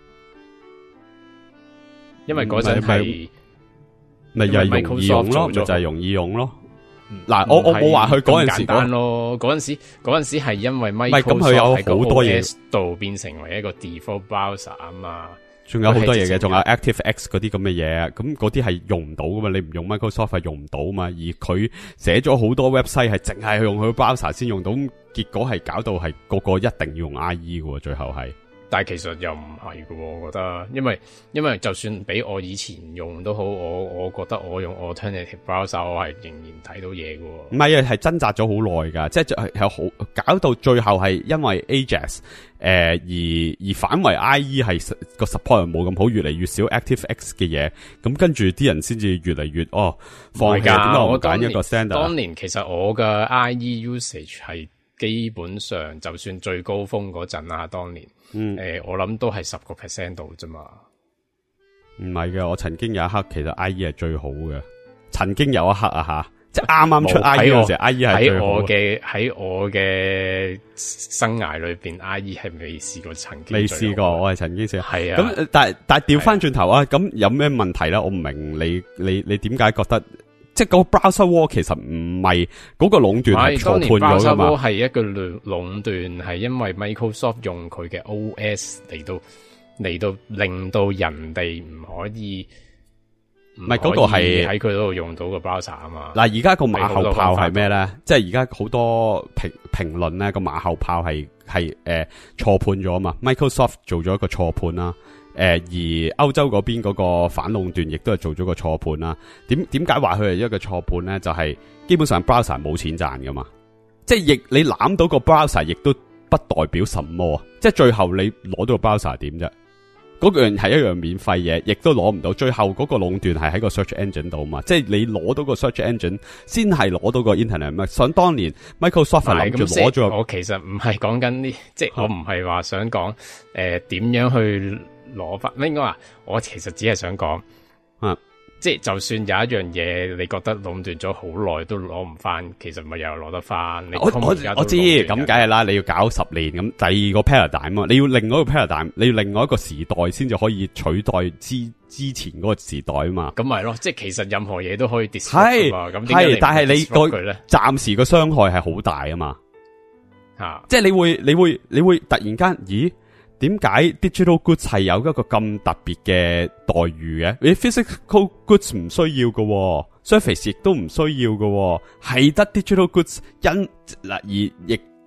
因為嗰陣係咪又係容易用咯，咪就係容易用咯。嗱，我我冇話佢嗰陣時簡單咯，嗰陣時嗰陣時係因為 Microsoft 喺個 O S 度變成為一個 default browser 啊嘛，仲有好多嘢嘅，仲有 ActiveX 嗰啲咁嘅嘢，咁嗰啲係用唔到噶嘛，你唔用 Microsoft 係用唔到嘛，而佢寫咗好多 website 係淨係用佢 browser 先用到，結果係搞到係個個一定要用 I E 嘅，最後係。但係其實又唔係嘅，我覺得，因為因為就算俾我以前用都好，我我覺得我用 alternative browser 我係仍然睇到嘢嘅。唔係啊，係掙扎咗好耐噶，即係有好搞到最後係因為 Ajax 誒、呃、而而反為 I E 係個 support 冇咁好，越嚟越少 ActiveX 嘅嘢，咁跟住啲人先至越嚟越哦放棄。點解我揀一個 standard？當年其實我嘅 I E usage 係基本上就算最高峰嗰陣啊，當年。嗯，誒、呃，我諗都係十個 percent 度啫嘛。唔係嘅，我曾經有一刻其實 I E 係最好嘅。曾經有一刻啊吓，即係啱啱出 I E 嗰時 ，I E 係最好。喺我嘅喺我嘅生涯裏邊 ，I E 係未試過曾經。未試過，我係曾經試。係啊。咁但係但係調翻轉頭啊，咁有咩問題咧？我唔明你你你點解覺得？即係嗰個 browser war 其實唔係嗰個壟斷係錯判咗噶嘛？ browser war 係一個壟斷，係因為 Microsoft 用佢嘅 O S 嚟到嚟到令到人哋唔可以唔係嗰個係喺佢嗰度用到個 browser 啊嘛。嗱，而家個馬後炮係咩咧？即係而家好多評評論咧，個馬後炮係係誒錯判咗啊嘛。Microsoft 做咗一個錯判啦。誒、呃，而歐洲嗰邊嗰個反壟斷亦都係做咗個錯判啦。點點解話佢係一個錯判咧？就係、是、基本上 browser 冇錢賺噶嘛，即係亦你攬到個 browser 亦都不代表什麼，即係最後你攞到個 browser 點啫？嗰樣係一樣免費嘢，亦都攞唔到。最後嗰個壟斷係喺個 search engine 度嘛，即係你攞到個 search engine 先係攞到個 internet 嘛。想當年 Microsoft 係諗住攞咗，我其實唔係講緊呢，即係我唔係話想講誒點樣去。攞翻，應該話我其實只係想講，啊，即係就算有一樣嘢你覺得壟斷咗好耐都攞唔翻，其實咪又攞得翻。我我我知，咁梗係啦，你要搞十年咁，第二個 paradigm 啊，你要另外一個 paradigm，你要另外一個時代先至可以取代之之前嗰個時代啊嘛。咁咪咯，即係其實任何嘢都可以 disrupt 嘛。咁係，但係你個暫時個傷害係好大啊嘛。吓、啊，即係你會你會你會突然間，咦？點解 digital goods 係有一個咁特別嘅待遇嘅？你 physical goods 唔需要嘅 ，service 亦都唔需要嘅，係得 digital goods 因嗱而亦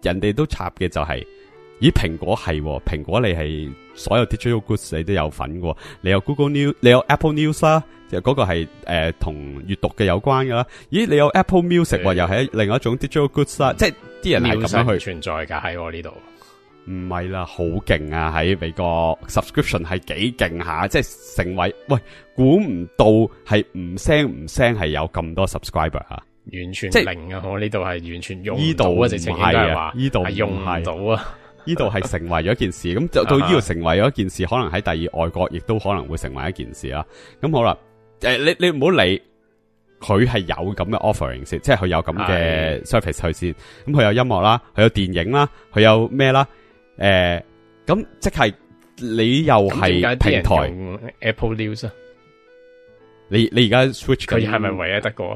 人哋都插嘅就係、是，咦蘋果係，蘋果你係所有 digital goods 你都有份嘅，你有 Google News， 你有 Apple News 啦，就嗰個係誒同閱讀嘅有關噶啦。咦，你有 Apple Music 喎，又係另外一種 digital goods 啦，即係啲人係咁樣去存在噶喺我呢度。 唔係啦，好勁啊！喺美國 subscription 係幾勁下，即係成為喂，估唔到係唔聲唔聲係有咁多 subscriber 啊！ 完全即係零啊！我呢度係完全用呢唔到啊！ 度直情應唔係啊該係話呢度唔係用唔係到啊！ 呢度係成為咗一件事，咁就到呢度成為咗一件事，可能喺第二外國亦都可能會成為一件事啦。咁好啦，誒、呃，你你唔好理佢係有咁嘅 offering 先，即係佢有咁嘅 service 去先。咁佢有音樂啦，佢有電影啦，佢有咩啦？誒、呃，咁即係你又係平台用 Apple News 啊？ 你你而家 switch 佢係咪唯一得個？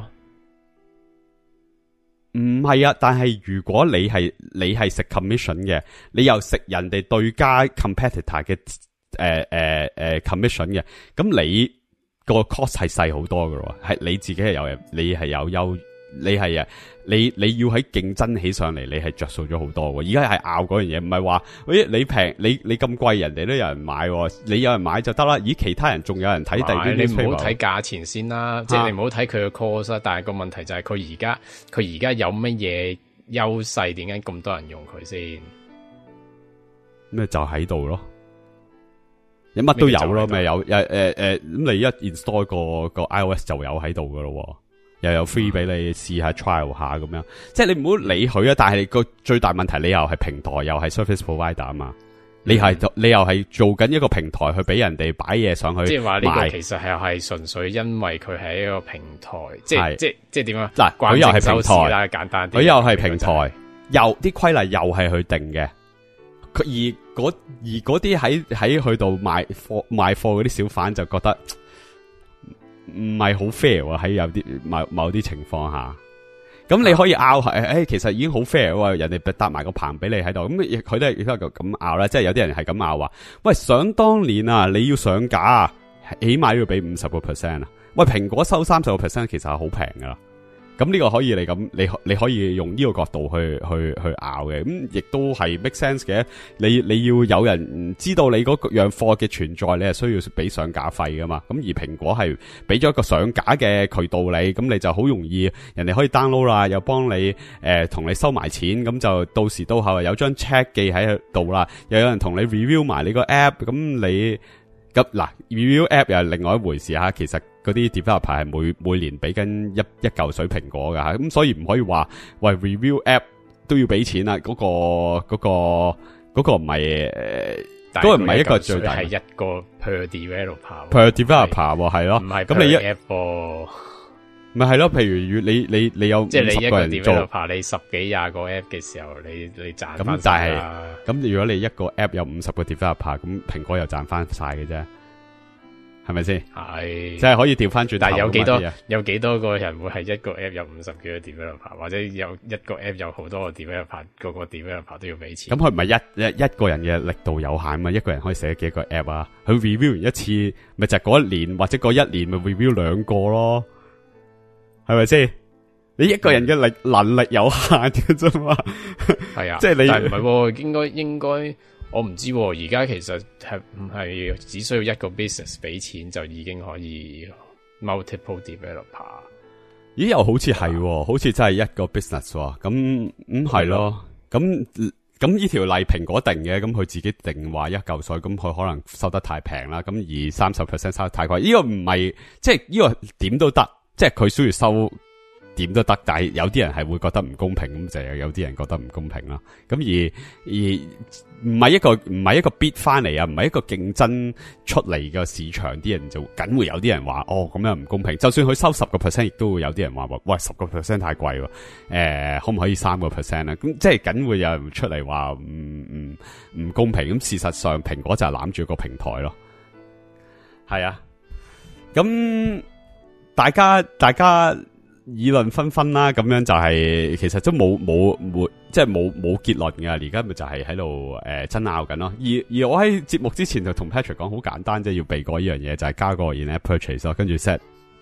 唔係啊，但係如果你係你係食 commission 嘅，你又食人哋對家 competitor 嘅誒誒誒 commission 嘅，咁你個 cost 係細好多噶咯，係你自己係有，你係有優，你係啊，你你要喺競爭起上嚟，你係着數咗好多喎。而家係拗嗰樣嘢，唔係話，咦你平你你咁貴，人哋都有人買，你有人買就得啦。咦其他人仲有人睇第二啲， 你唔好睇價錢先啦，即係你唔好睇佢嘅 cost 啦。但係個問題就係佢而家佢而家有乜嘢優勢？點解咁多人用佢先？ 咩就喺度咯，有乜都有咯，咪有誒誒誒咁你一 install 個個 iOS 就有喺度噶咯。又有 free 俾你試下 trial 下咁樣，即係你唔好理佢啊！但係個最大問題，你又係平台，又係 service provider 啊嘛，你係你又係做緊一個平台去俾人哋擺嘢上去， 即係話呢個其實係係純粹因為佢係一個平台，即係即係即係點啊？嗱， 佢又係平台啦，簡單啲， 佢又係平台，又啲規例又係佢定嘅，佢而嗰而嗰啲喺喺佢度賣貨賣貨嗰啲小販就覺得。唔係好 fair 啊！喺有啲某某啲情況下，咁你可以拗係，誒、哎，其實已經好 fair 喎，人哋搭埋個棚俾你喺度，咁佢都係亦都係咁拗啦，即係有啲人係咁拗話，喂，想當年啊，你要上架啊，起碼要俾五十個 percent 啊，喂，蘋果收三十個 percent 其實係好平噶啦。咁呢個可以你咁，你你可以用呢個角度去去去拗嘅，咁亦都係 make sense 嘅。你你要有人知道你嗰樣貨嘅存在，你係需要俾上架費噶嘛。咁而蘋果係俾咗一個上架嘅渠道你，咁你就好容易，人哋可以 download 啦，又幫你誒同、呃、你收埋錢，咁就到時到後有張 check 記喺度啦，又有人同你 review 埋你個 app，咁你咁嗱 review app 又係另外一回事吓，其實。嗰啲 developer 係每每年俾緊一一嚿水蘋果噶吓，咁所以唔可以話喂 review app 都要俾錢啦，嗰、嗰個嗰、嗰個嗰、嗰個唔係誒，嗰個唔係一個最大， 係一個 per developer per developer 係咯， 唔係咁你一 app 咪係咯，譬如如你你你有即係你一個 developer 做你十幾廿個 app 嘅時候，你你賺咁，但係咁如果你一個 app 有五十個 developer，咁蘋果又賺翻晒嘅啫。係咪先？係，即係可以調翻轉。 但係有幾多有幾多個人會係一個 app 有五十幾個 developer，或者有一個 app 有好多個 developer，個個 developer 都要俾錢。 咁佢唔係一一一個人嘅力度有限嘛？一個人可以寫幾個 app 啊？佢 review 完一次，咪就係嗰一年或者嗰一年咪 review 兩個咯？係咪先？你一個人嘅力能力有限嘅啫嘛？ 係啊， 即係你但係唔係，應該應該。我唔知，而家其實係唔係只需要一個 business 俾錢就已經可以 multiple developer？ 咦，又好似係，好似真係一個 business 喎。咁咁係咯。咁咁呢條例蘋果定嘅，咁佢自己定話一嚿水，咁佢可能收得太平啦。咁而三十 percent 收得太貴，呢個唔係即係呢個點都得，即係佢需要收。點都得，但係有啲人係會覺得唔公平，咁就有啲人覺得唔公平啦。咁而而唔係一個唔係一個 bid 翻嚟啊，唔係一個競爭出嚟嘅市場，啲人就梗會有啲人話哦咁樣唔公平。就算佢收十個 percent，亦都會有啲人話喂十個 percent 太貴喎。誒、呃、可唔可以三個 percent 啊？咁即係梗會有人出嚟話唔唔唔公平。咁事實上蘋果就係攬住個平台咯。係啊，咁大家大家。議論紛紛啦，咁樣就係、是、其實都冇冇冇，即係冇冇結論嘅。而家咪就係喺度誒爭拗緊咯。而而我喺節目之前就同 Patrick 講好簡單，即係要避過呢樣嘢，就係、是、加個 in-app purchase 咯，跟住 set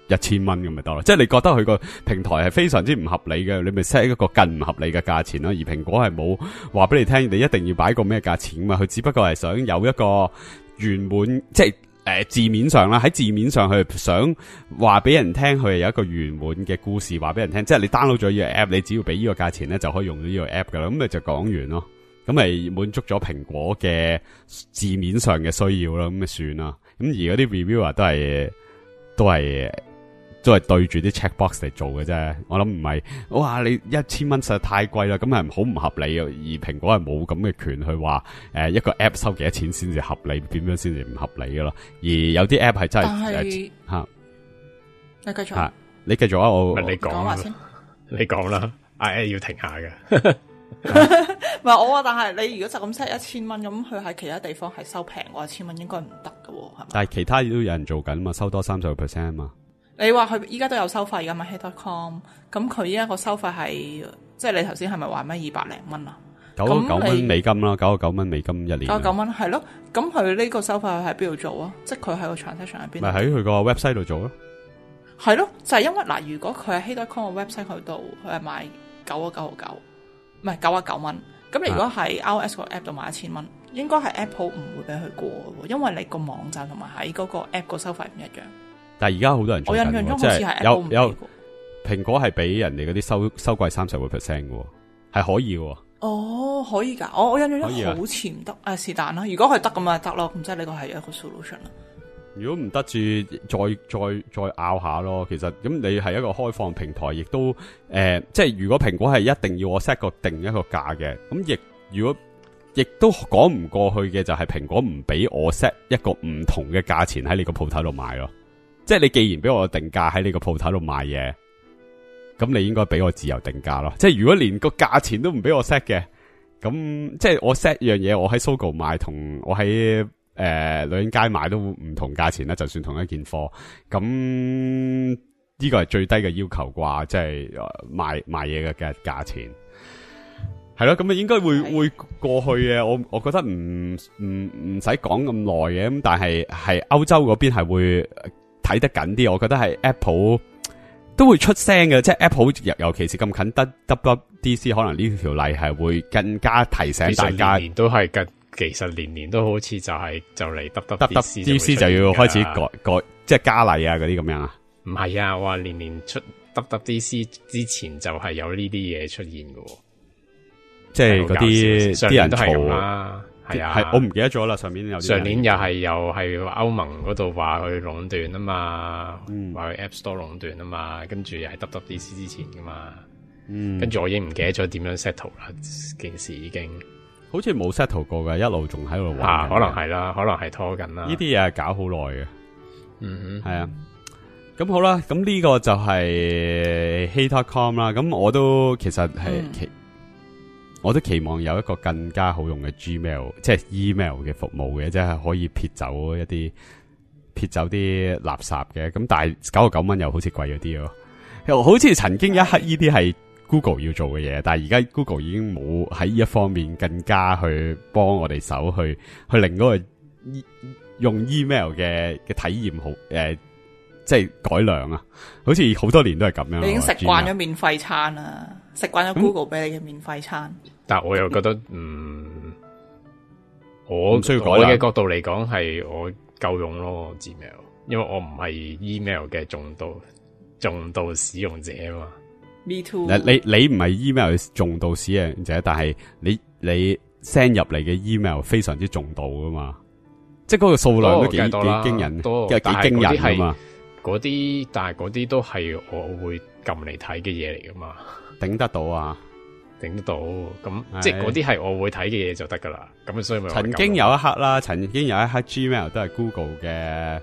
一千蚊咁咪得咯。即係你覺得佢個平台係非常之唔合理嘅，你咪 set 一個更唔合理嘅價錢咯。而蘋果係冇話俾你聽，你一定要擺個咩價錢嘛。佢只不過係想有一個圓滿，即係誒、呃、字面上啦，喺字面上佢想話俾人聽，佢係有一個圓滿嘅故事話俾人聽。即係你 download 咗呢個 app，你只要俾呢個價錢咧，就可以用到呢個 app 噶啦。咁咪就講完咯。咁咪滿足咗蘋果嘅字面上嘅需要啦。咁咪算啦。咁而嗰啲 reviewer 都係都係。都係對住啲 checkbox 嚟做嘅啫，我諗唔係，哇！你一千蚊實在太貴啦，咁係好唔合理啊！而蘋果係冇咁嘅權去話，誒、呃、一個 app 收幾多錢先至合理，點樣先至唔合理嘅咯？而有啲 app 係真係吓， 你繼續， 啊、你繼續啊！我你講話先，你講啦，哎要停下嘅， 唔係我啊，但係你如果就咁 set 一千蚊，咁佢喺其他地方係收平嘅話，一千蚊應該唔得㗎喎，係咪？ 但係其他都有人做緊嘛，收多三十個 percent 啊嘛。 你話佢依家都有收費噶嘛 ？Hey dot com， 咁佢依家個收費係，即係你頭先係咪話咩二百零蚊啊？ 九十九蚊美金啦，九十九蚊美金一年。 九十九蚊係咯，咁佢呢個收費喺邊度做啊？即係佢喺個 transaction 喺邊？ 咪喺佢個 website 度做咯。 係咯，就係、是、因為嗱，如果佢喺 Hey dot com 個 website 佢度，佢係賣九啊九毫九，唔係九啊九蚊。咁如果係 iOS 個 app 度賣一千蚊，應該係 Apple 唔會俾佢過嘅，因為你個網站同埋喺嗰個 app 個收費唔一樣。但係而家好多人做緊，我印象中好似係有有蘋果係俾人哋嗰啲收收貴三十個 percent 嘅，係可以嘅。哦，可以噶，我我印象中好似唔得，誒是但啦。如果佢得咁咪得咯，咁即係呢個係一個 solution 啦。如果唔得住，再再再拗下咯。其實咁你係一個開放平台，亦都誒、呃，即係如果蘋果係一定要我 set 個定一個價嘅，咁亦如果亦都講唔過去嘅就係蘋果唔俾我 set 一個唔同嘅價錢喺你個鋪頭度賣咯。即係你既然俾我定價喺你個鋪頭度賣嘢，咁你應該俾我自由定價咯。即係如果連個價錢都唔俾我 set 嘅，咁即係我 set 樣嘢，我喺 Sogo 賣同我喺誒女人街買都唔同價錢啦。就算同一件貨，咁呢個係最低嘅要求啩？即係賣賣嘢嘅嘅價錢係咯。咁啊應該會會過去嘅。我我覺得唔唔唔使講咁耐嘅。咁但係係歐洲嗰邊係會睇得緊啲，我覺得係 Apple 都會出聲嘅，即係 Apple 尤尤其是咁近得 W W D C， 可能呢條例係會更加提醒大家。年年都係嘅，其實年年都好似就係就嚟 W W D C 就要開始改改，即係加例啊嗰啲咁樣啊？唔係啊，我話年年出 W W D C 之前就係有呢啲嘢出現嘅，即係嗰啲啲人都係咁啦。係啊，係我唔記得咗啦。上面有上年又係又係歐盟嗰度話佢壟斷啊嘛，話、嗯、佢 App Store 壟斷啊嘛，跟住又係 W W D C 之前噶嘛，嗯，跟住我已經唔記得咗點樣 settle 啦，件事已經好似冇 settle 過嘅，一路仲喺度玩，啊，可能係啦，可能係拖緊啦。呢啲嘢係搞好耐嘅，嗯哼，係啊。咁好啦，咁呢個就係 Hey dot com 啦。咁我都其實係其。嗯我都期望有一個更加好用嘅 Gmail， 即係 email 嘅服務嘅，即係可以撇走一啲撇走啲垃圾嘅。咁但係九十九蚊又好似貴咗啲咯。又好似曾經一刻呢啲係 Google 要做嘅嘢，但係而家 Google 已經冇喺呢一方面更加去幫我哋手去去令嗰個用 email 嘅嘅體驗好誒、呃，即係改良啊。好似好多年都係咁樣。你已經食慣咗免費餐啦，食慣咗 Google 俾你嘅免費餐。嗯，但我又覺得，嗯，我需要改。我嘅角度嚟講，係我夠用咯 Gmail，因為我唔係 email 嘅重度重度使用者啊嘛。Me too。你你唔係 email 重度使用者，但係你你 send 入嚟嘅 email 非常之重度噶嘛，即係嗰個數量都幾幾驚人，幾幾驚人啊嘛。嗰啲但係嗰啲都係我會撳嚟睇嘅嘢嚟噶嘛，頂得到啊！頂得到，咁即係嗰啲係我會睇嘅嘢就得噶啦。咁所以咪曾經有一刻啦，曾經有一刻 Gmail 都係 Google 嘅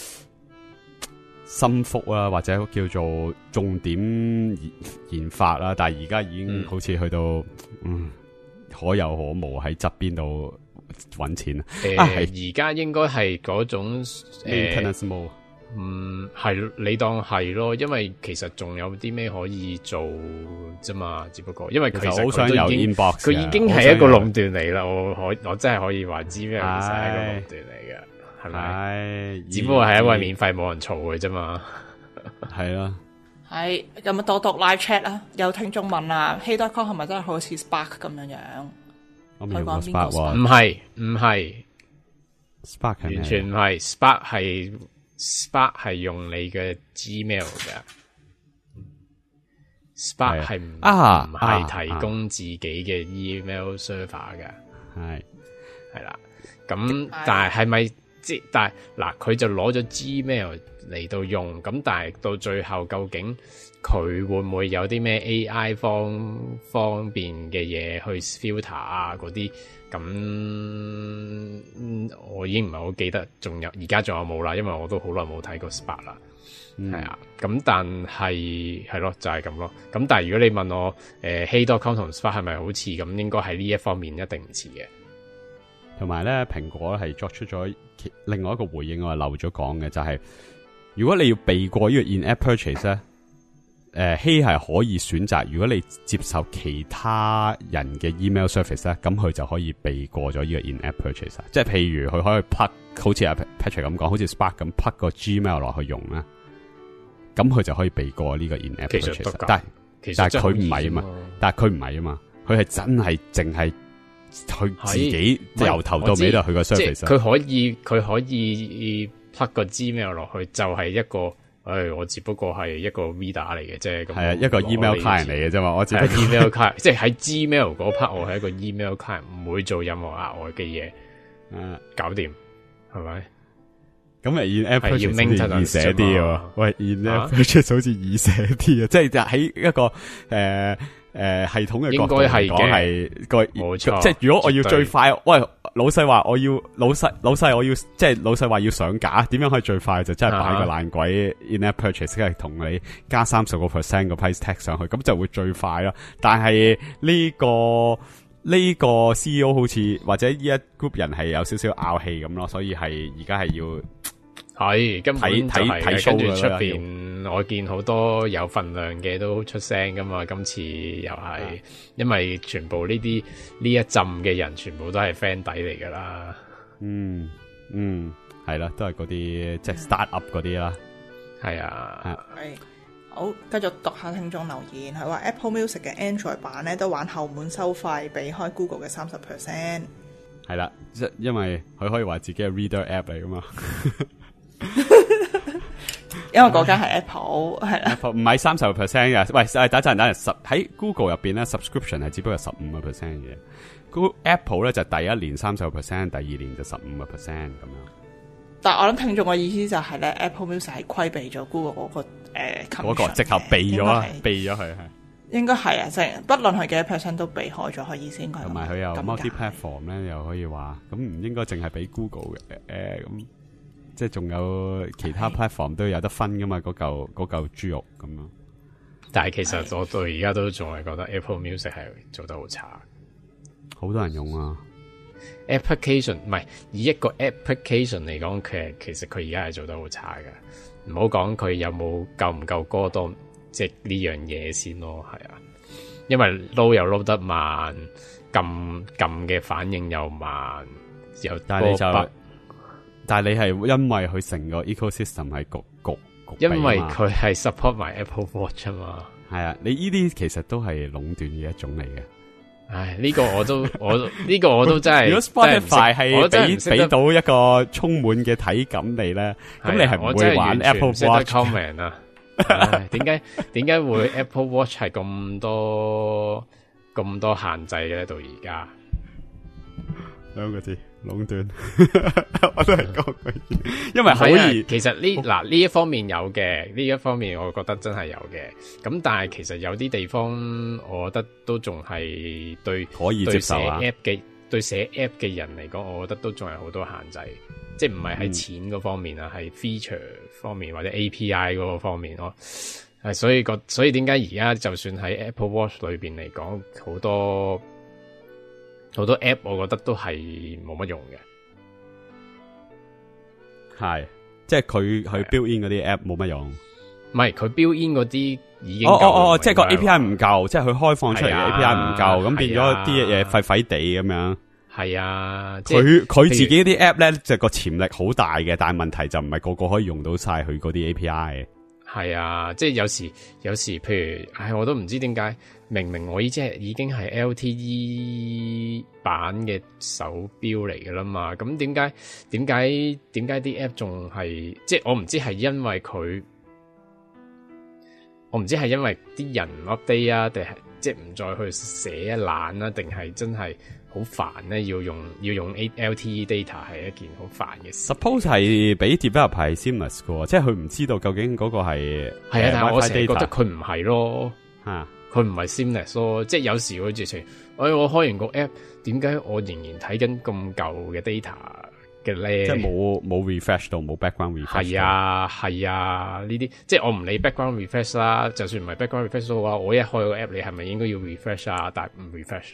心腹啦，或者叫做重點研研發啦。但係而家已經好似去到嗯，嗯可有可無喺側邊度搵錢啊。誒、呃，而家應該係嗰種誒。嗯，係你當係咯，因為其實仲有啲咩可以做啫嘛，只不過因為其實好想有 inbox，佢已經係一個壟斷嚟啦，我可我真係可以話 Gmail 其實係一個壟斷嚟嘅，係咪？只不過係因為免費冇人嘈嘅啫嘛。 係啦。 係咁啊，多讀 live chat 啦。有聽眾問啊 ，Hey dot com 係咪真係好似 Spark 咁樣樣？ 我未用過佢講邊個 Spark 喎唔係唔係， ，Spark 係咩完全唔係 Spark 係 Spark 係用你嘅 Gmail 嘅，Spark 係唔啊唔係提供自己嘅 email server 嘅， 係係啦。咁但係係咪即但係嗱佢就攞咗 Gmail 嚟到用，咁但係到最後究竟佢會唔會有啲咩 A I 方方面嘅嘢去 filter 啊嗰啲？咁、嗯、我已經唔係好記得，仲有而家仲有冇啦？因為我都好耐冇睇過 Spark 啦，係、嗯、啊。咁但係係咯，就係、是、咁咯。咁但係如果你問我誒 Hey dot com 同 Spark 係咪好似咁，應該喺呢一方面一定唔似嘅。 同埋咧，蘋果係作出咗另外一個回應，我係漏咗講嘅，就係、是、如果你要避過呢個 in-app purchase 咧。誒，希係可以選擇，如果你接受其他人嘅 email service 咧，咁佢就可以避過咗呢個 in-app purchase。即係譬如佢可以 plug，好似阿 Patrick 咁講，好似 Spark 咁 plug 個 Gmail 落去用啦，咁佢就可以避過呢個 in-app purchase。但係但係佢唔係啊嘛，但係佢唔係啊嘛，佢係真係淨係佢自己由頭到尾都係佢個 service。 佢可以佢可以 plug 個 Gmail 落去，就係一個。誒、哎，我只不過係一個 reader 嚟嘅啫，咁係啊， 一個 email client 嚟嘅啫嘛，我只係 email client，即係喺 Gmail 嗰 part， 我係一個 email client，唔會做任何額外嘅嘢，嗯，搞掂，係咪？咁咪 in-app purchase 好似易寫啲喎，喂 in-app purchase 好似易寫啲啊，即係就喺一個誒。呃誒、呃，系統嘅角度嚟講係個，冇錯。即係如果我要最快，喂，老細話我要老細老細我要，即係老細話要上架，點樣可以最快就真係擺個爛鬼 in-app purchase，跟住同你加三十個 percent 個 price tag 上去，咁就會最快咯。但係呢、這個呢、這個 C E O 好似或者呢一 group 人係有少少拗氣咁咯，所以係而家係要。係，根本就係跟住出邊，我見好多有份量嘅都出聲噶嘛。今次又係，因為全部呢啲呢一陣嘅人，全部都係 friend 底嚟噶啦。嗯嗯，係啦，都係嗰啲即係 start up 嗰啲啦。係啊，係好，繼續讀下聽眾留言。佢話 Apple Music 嘅 Android 版咧都玩後門收費，避開 Google 嘅三十 percent。係啦，即因為佢可以話自己係 Reader App 嚟噶嘛。因為嗰間係 Apple 係啦，Apple 唔係三十個 percent 嘅。喂，等陣等陣，十喺 Google 入邊咧 ，subscription 係只不過十五個 percent 嘅。Google Apple 咧就第一年三十個 percent，第二年就十五個 percent 咁樣。但係我諗聽眾嘅意思就係咧 ，Apple Music 係規避咗 Google 嗰、那個誒，嗰、呃那個直頭避咗啊，避咗佢係。應該係啊，即係不論係幾多 percent 都避開咗，可以先。同埋佢又 multi platform 咧，又可以話咁唔應該淨係俾 Google 嘅誒咁。呃即係仲有其他 platform 都有得分噶嘛？嗰嚿嗰嚿豬肉咁樣。但係其實我到而家都仲係覺得 Apple Music 係做得好差。好多人用啊 ，application 唔係以一個 application 嚟講，其實其實佢而家係做得好差㗎。唔好講佢有冇夠唔夠歌多，即係呢樣嘢先咯，係啊。因為 load 又 load 得慢，撳撳嘅反應又慢，又但係你就。但係你係因為佢成個 ecosystem 係焗焗焗，因為佢係 support 埋 Apple Watch 啊嘛。係啊，你呢啲其實都係壟斷嘅一種嚟嘅。唉，呢、這個我都我呢、這個我都真係。如果 Spotify 係俾俾到一個充滿嘅體感你咧，咁你係唔會玩 Apple Watch comment 啊？點解點解會 Apple Watch 係咁多咁多限制嘅咧？到而家兩個字。壟斷，我都係講句，因為可以。其實呢嗱呢一方面有嘅，呢一方面我覺得真係有嘅。咁但係其實有啲地方，我覺得都仲係對可以接受啊。對寫 app 嘅對寫 app 嘅人嚟講，我覺得都仲係好多限制，即係唔係喺錢嗰方面啊，係、嗯、feature 方面或者 A P I 嗰個方面咯。係所以個所以點解而家就算喺 Apple Watch 裏邊嚟講，好多。好多 app 我覺得都係冇乜用嘅，係即係佢佢 build in 嗰啲 app 冇乜用，唔係佢 build in 嗰啲已經夠哦哦哦，即係個 A P I 唔夠，即係佢開放出嚟嘅 A P I 唔夠，咁變咗啲嘢廢廢地咁樣。係啊，佢佢自己啲 app 咧，就個潛力好大嘅，但係問題就唔係個個可以用到晒佢嗰啲 A P I。 係啊，即係有時有時，譬如，唉，我都唔知點解，明明我已經係已經係 L T E 版嘅手錶嚟噶啦嘛，咁點解點解點解啲 app 仲係，即係我唔知係因為佢，我唔知係因為啲人唔 update 啊，定係即係唔再去寫懶啊，定係真係好煩咧，要用要用 L T E data 係一件好煩嘅事。 Suppose 係俾 develop 係 seamless 嘅，即係佢唔知道究竟嗰個係係啊，但係我成日覺 data 得佢唔係咯，吓佢唔係 seamless 咯，即係有時佢直情，哎我開完個 app， 點解我仍然睇緊咁舊嘅 data 嘅咧？ 即係冇冇 refresh 到，冇 background refresh。 係啊係啊，呢啲即係我唔理 background refresh 啦，就算唔係 background refresh 嘅話，我一開個 app， 你係咪應該要 refresh 啊？但係唔 refresh。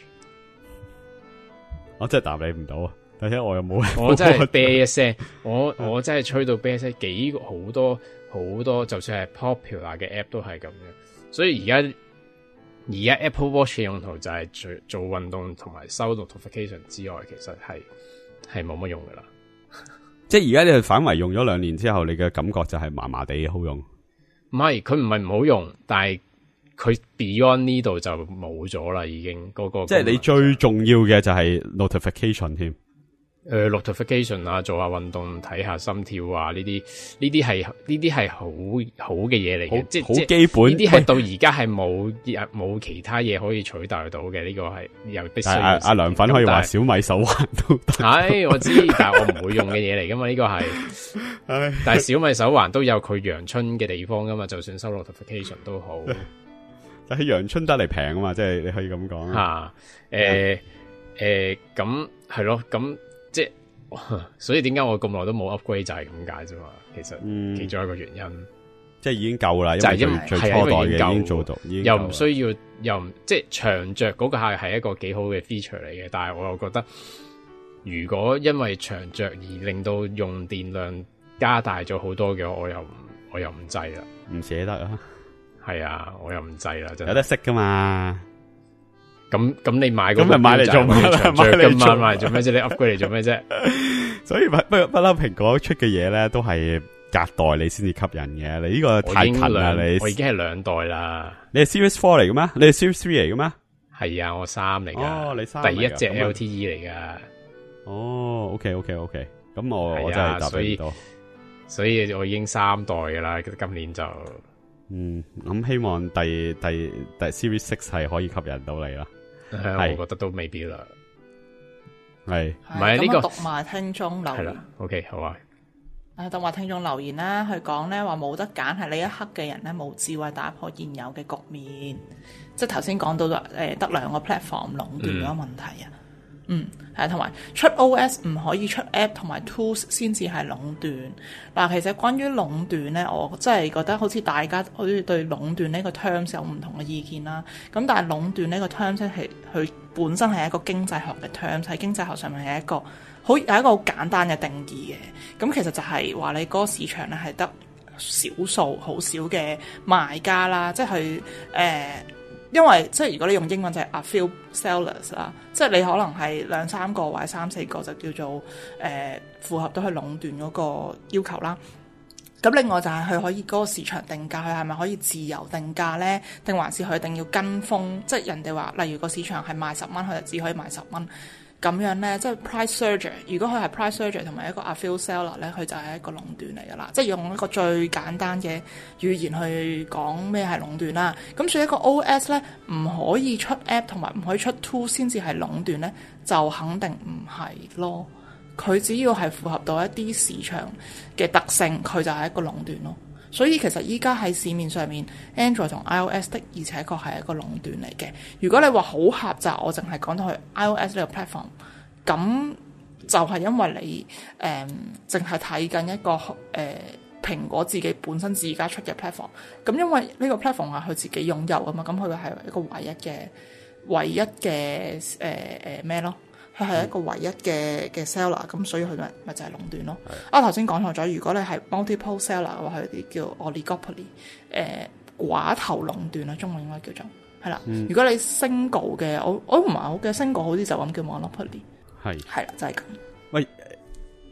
我真係答你唔到啊！而且我又冇， 我真係啤一聲，我我真係吹到啤一聲，幾個好多好多，就算係 popular 嘅 app 都係咁樣。所以而家而家 Apple Watch 嘅用途就係做做運動同埋收 notification 之外，其實係係冇乜用噶啦。 即係而家你係反為用咗兩年之後，你嘅感覺就係麻麻地好用。 唔係，佢唔係唔好用，但係佢 beyond 呢度就冇咗啦，已經嗰、嗰個。即係你最重要嘅就係 notification 添。 誒、呃、，notification 啊，做下運動，睇下心跳啊，呢啲呢啲係呢啲係好好嘅嘢嚟嘅，即係好基本。呢啲係到而家係冇冇其他嘢可以取代到嘅，呢、這個係又必須。阿阿涼粉可以話小米手環都得。 係我知，但係我唔會用嘅嘢嚟噶嘛，呢個係。但係小米手環都有佢陽春嘅地方噶嘛，就算收 notification 都好。 但係陽春得嚟平啊嘛，即係你可以咁講。 吓，誒誒，咁係咯，咁。即係，所以點解我咁耐都冇 upgrade 就係咁解啫嘛。其實其中一個原因，嗯、即係已經夠啦，就係因為最初代嘅已經做到，又唔需要，又唔即係長着嗰個係係一個幾好嘅 feature 嚟嘅。但係我又覺得，如果因為長着而令到用電量加大咗好多嘅，我又我又唔制啦，唔捨得啊。係啊，我又唔制啦，真係有得識噶嘛。咁咁你買咁咪買嚟做咩？買嚟做買嚟做咩啫？你 upgrade 嚟做咩啫？所以不不不嬲，蘋果出嘅嘢咧都係隔代你先至吸引嘅。你呢個太近啦，你我已經係兩代啦。你係 Series Four 嚟嘅咩？你係 Series Three 嚟嘅咩？係啊，我三嚟噶。哦，你三第一隻 L T E 嚟噶。哦 ，OK OK OK，咁我我真係答唔到。所以我已經三代噶啦，今年就嗯咁希望第第第 Series Six 係可以吸引到你啦。係，我覺得都未必啦。係，唔係呢個讀埋聽眾留言。OK， 好啊。誒，讀埋聽眾留言啦，佢講咧話冇得揀，係呢一刻嘅人咧冇智慧打破現有嘅局面。即係頭先講到誒，得兩個 platform 壟斷嗰個問題啊。嗯，係，同埋出 O S 唔可以出 app 同埋 tools 先至係壟斷。嗱，其實關於壟斷咧，我真係覺得好似大家好似對壟斷呢個 terms 有唔同嘅意見啦。咁但係壟斷呢個 terms 係佢本身係一個經濟學嘅 terms， 喺經濟學上面係一個好有一個好簡單嘅定義嘅。咁其實就係話你嗰個市場咧係得少數好少嘅賣家啦，即係佢誒。因為即係如果你用英文就係 a few sellers 啦，即係你可能係兩三個或者三四個就叫做誒、呃、符合到去壟斷嗰個要求啦。咁另外就係佢可以嗰個市場定價，佢係咪可以自由定價咧？定還是佢一定要跟風？即係人哋話，例如個市場係賣十蚊，佢就只可以賣十蚊。咁樣咧，即係 price surger。如果佢係 price surger 同埋一個 a few seller 咧，佢就係一個壟斷嚟噶啦。即係用一個最簡單嘅語言去講咩係壟斷啦。咁所以一個 O S 咧唔可以出 app 同埋唔可以出 tool 先至係壟斷咧，就肯定唔係咯。佢只要係符合到一啲市場嘅特性，佢就係一個壟斷咯。所以其實依家喺市面上面 Android 同 iOS 的而且確係一個壟斷嚟嘅。如果你話好狹窄，我淨係講到去 iOS 呢個 platform， 咁就係因為你誒淨係睇緊一個誒、呃、蘋果自己本身自家出嘅 platform。咁因為呢個 platform 係佢自己擁有啊嘛，咁佢係一個唯一嘅唯一嘅誒誒咩咯？佢係一個唯一嘅嘅 seller，咁所以佢咪咪就係壟斷咯。啊，頭先講錯咗，如果你係 multiple seller 嘅話，佢哋叫 oligopoly， 誒、呃、寡頭壟斷啦，中文應該叫做係啦、嗯。如果你 single 嘅，我我唔係好嘅 single，好似就咁叫 monopoly， 係係啦，就係、是、咁。喂，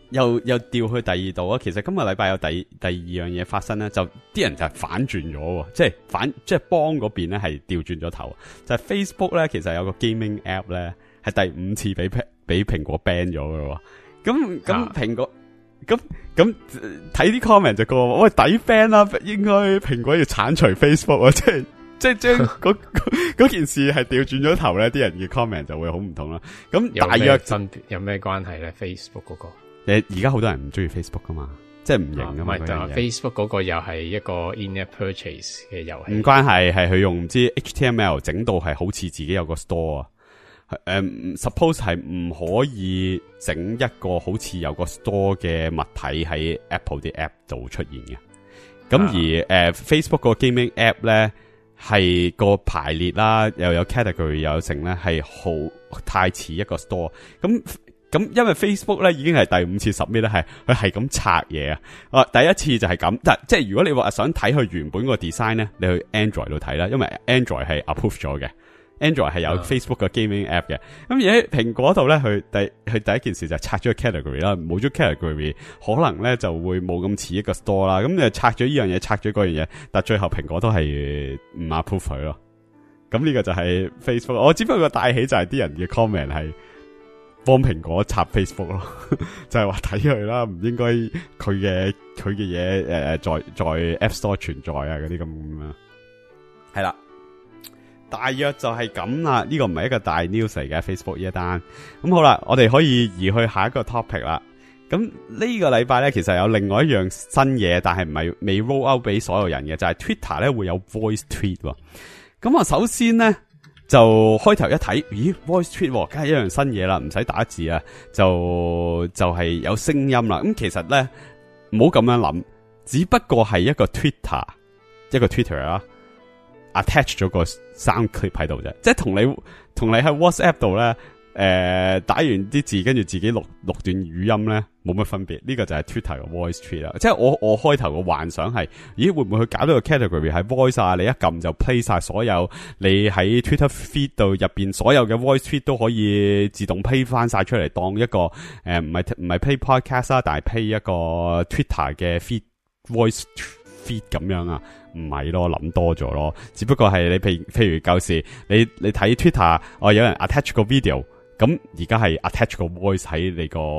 又又調去第二度啊！其實今個禮拜有第第二樣嘢發生咧，就啲人就係反轉咗，即係反即係幫嗰邊咧係調轉咗頭，就係、是、Facebook 咧其實有個 gaming app 咧係第五次俾俾蘋果 ban 咗嘅喎。咁咁蘋果咁咁睇啲 comment 就講喂，抵 ban 啦，應該蘋果要鏟除 Facebook 啊！即係即係將嗰嗰件事係調轉咗頭咧，啲人嘅 comment 就會好唔同啦。咁大約真有咩關係咧 ？Facebook 嗰、那個誒，而家好多人唔中意 Facebook 噶嘛，即係唔型噶嘛。 唔係、啊、Facebook 嗰個又係一個 in-app purchase 嘅遊戲。 唔關係，係佢用唔知 H T M L 整到係好似自己有個 store 啊。誒、嗯、，suppose 係唔可以整一個好似有個 store 嘅物體喺 Apple 啲 app 度出現嘅。咁、啊、而誒、呃、Facebook 個 gaming app 咧係個排列啦，又有 category 又有成咧，係好太似一個 store。咁咁，因為 Facebook 咧已經係第五次 submit 咧，係佢係咁拆嘢啊！啊，第一次就係咁，但即係如果你話想睇佢原本個 design 咧，你去 Android 度睇啦，因為 Android 係 approve 咗嘅 ，Android 係有 Facebook 嘅 gaming app 嘅。咁而喺蘋果度咧，佢第佢第一件事就係拆咗個 category 啦，冇咗 category，可能咧就會冇咁似一個 store 啦。咁你拆咗呢樣嘢，拆咗嗰樣嘢，但最後蘋果都係唔 approve 佢咯。咁呢個就係 Facebook，我只不過帶起就係啲人嘅 comment 係。幫蘋果插 Facebook 咯，就係話睇佢啦，唔應該佢嘅佢嘅嘢誒在在 App Store 存在啊嗰啲咁樣，係啦，大約就係咁啦。呢個唔係一個大 news 嚟嘅 Facebook 呢一單。咁好啦，我哋可以移去下一個 topic 啦。咁呢個禮拜咧，其實有另外一樣新嘢，但係唔係未 roll out 俾所有人嘅，就係、是、Twitter 咧會有 voice tweet。咁啊，首先咧。就開頭一睇，咦 voice tweet 梗係一樣新嘢啦，唔使打字啊，就就係、是、有聲音啦。咁其實咧唔好咁樣諗，只不過係一個 Twitter 一個 Twitter 啦 ，attach 咗個 sound clip 喺度啫，即係同你同你喺 WhatsApp 度咧。誒、呃，打完啲字，跟住自己錄錄段語音咧，冇乜分別。呢、這個就係 Twitter 嘅 voice tweet 啦。即係我我開頭嘅幻想係，咦會唔會去搞到個 category 係 voice 啊？你一撳就 play 晒所有你喺 Twitter feed 度入邊所有嘅 voice tweet 都可以自動 play 翻晒出嚟，當一個誒唔係唔係 play podcast 啦，但係 play 一個 Twitter 嘅 feed voice feed 咁樣啊？唔係咯，諗多咗咯。只不過係你譬譬如舊時你你睇 Twitter，哦有人 attach 個 video。咁而家係 attach 個 voice 喺你個